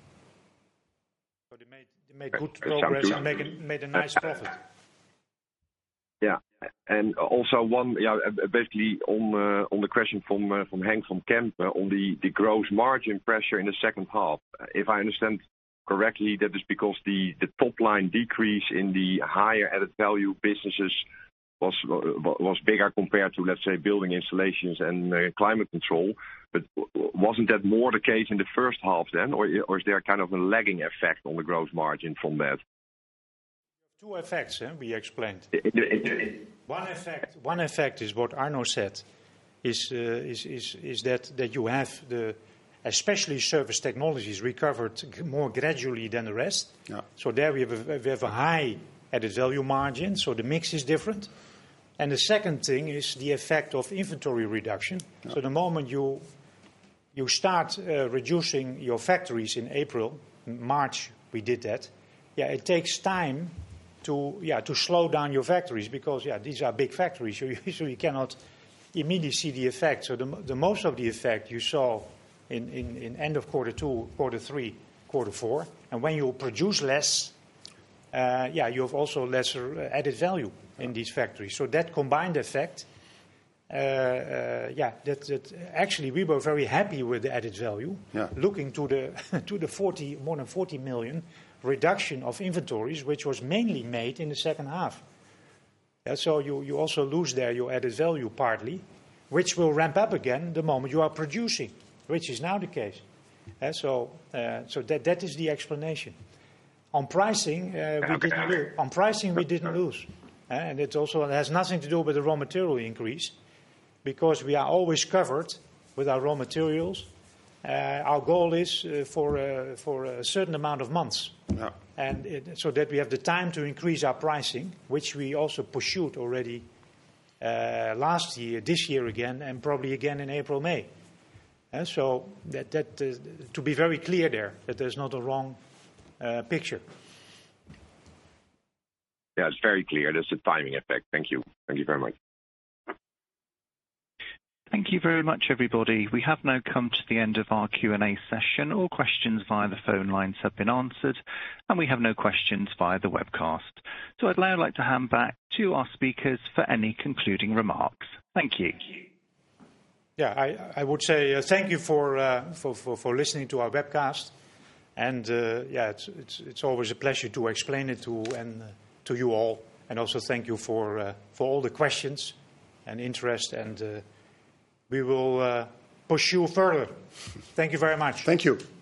So they made they made good progress and made a, made a nice profit. Yeah, and also one, yeah, basically on uh, on the question from uh, from Henk from Kempen on the the gross margin pressure in the second half. If I understand correctly, that is because the the top line decrease in the higher added value businesses was was bigger compared to, let's say, building installations and uh, climate control. But wasn't that more the case in the first half then, or or is there kind of a lagging effect on the gross margin from that? Two effects, eh, we explained. One effect, one effect is what Arno said, is uh, is is is that that you have the, especially Surface Technologies, recovered more gradually than the rest. Yeah. So there we have a, we have a high added value margin, so the mix is different. And the second thing is the effect of inventory reduction. Yeah. So the moment you you start uh, reducing your factories in April, March we did that. Yeah, it takes time to yeah to slow down your factories because yeah these are big factories, so you, so you cannot immediately see the effect. So the, the most of the effect you saw in, in, in end of quarter two, quarter three, quarter four, and when you produce less, uh, yeah, you have also lesser added value in these factories. So that combined effect, uh, uh, yeah, that, that actually we were very happy with the added value. Yeah. Looking to the to the forty more than forty million reduction of inventories, which was mainly made in the second half. Yeah, so you, you also lose there your added value partly, which will ramp up again the moment you are producing, which is now the case. Uh, so uh, so that that is the explanation. On pricing, uh, we didn't lose. On pricing we didn't lose, uh, and it also has nothing to do with the raw material increase, because we are always covered with our raw materials. Uh, our goal is uh, for uh, for a certain amount of months. Yeah. And it, so that we have the time to increase our pricing, which we also pursued already uh, last year, this year again, and probably again in April, May. And so that, that uh, to be very clear there, that there's not a wrong uh, picture. Yeah, it's very clear. There's a timing effect. Thank you. Thank you very much. Thank you very much, everybody. We have now come to the end of our Q and A session. All questions via the phone lines have been answered, and we have no questions via the webcast. So I'd now like to hand back to our speakers for any concluding remarks. Thank you. Yeah, I, I would say uh, thank you for, uh, for, for, for listening to our webcast. And uh, yeah, it's, it's, it's always a pleasure to explain it to, and, uh, to you all. And also thank you for, uh, for all the questions and interest, and uh, we will uh, pursue further. Thank you very much. Thank you.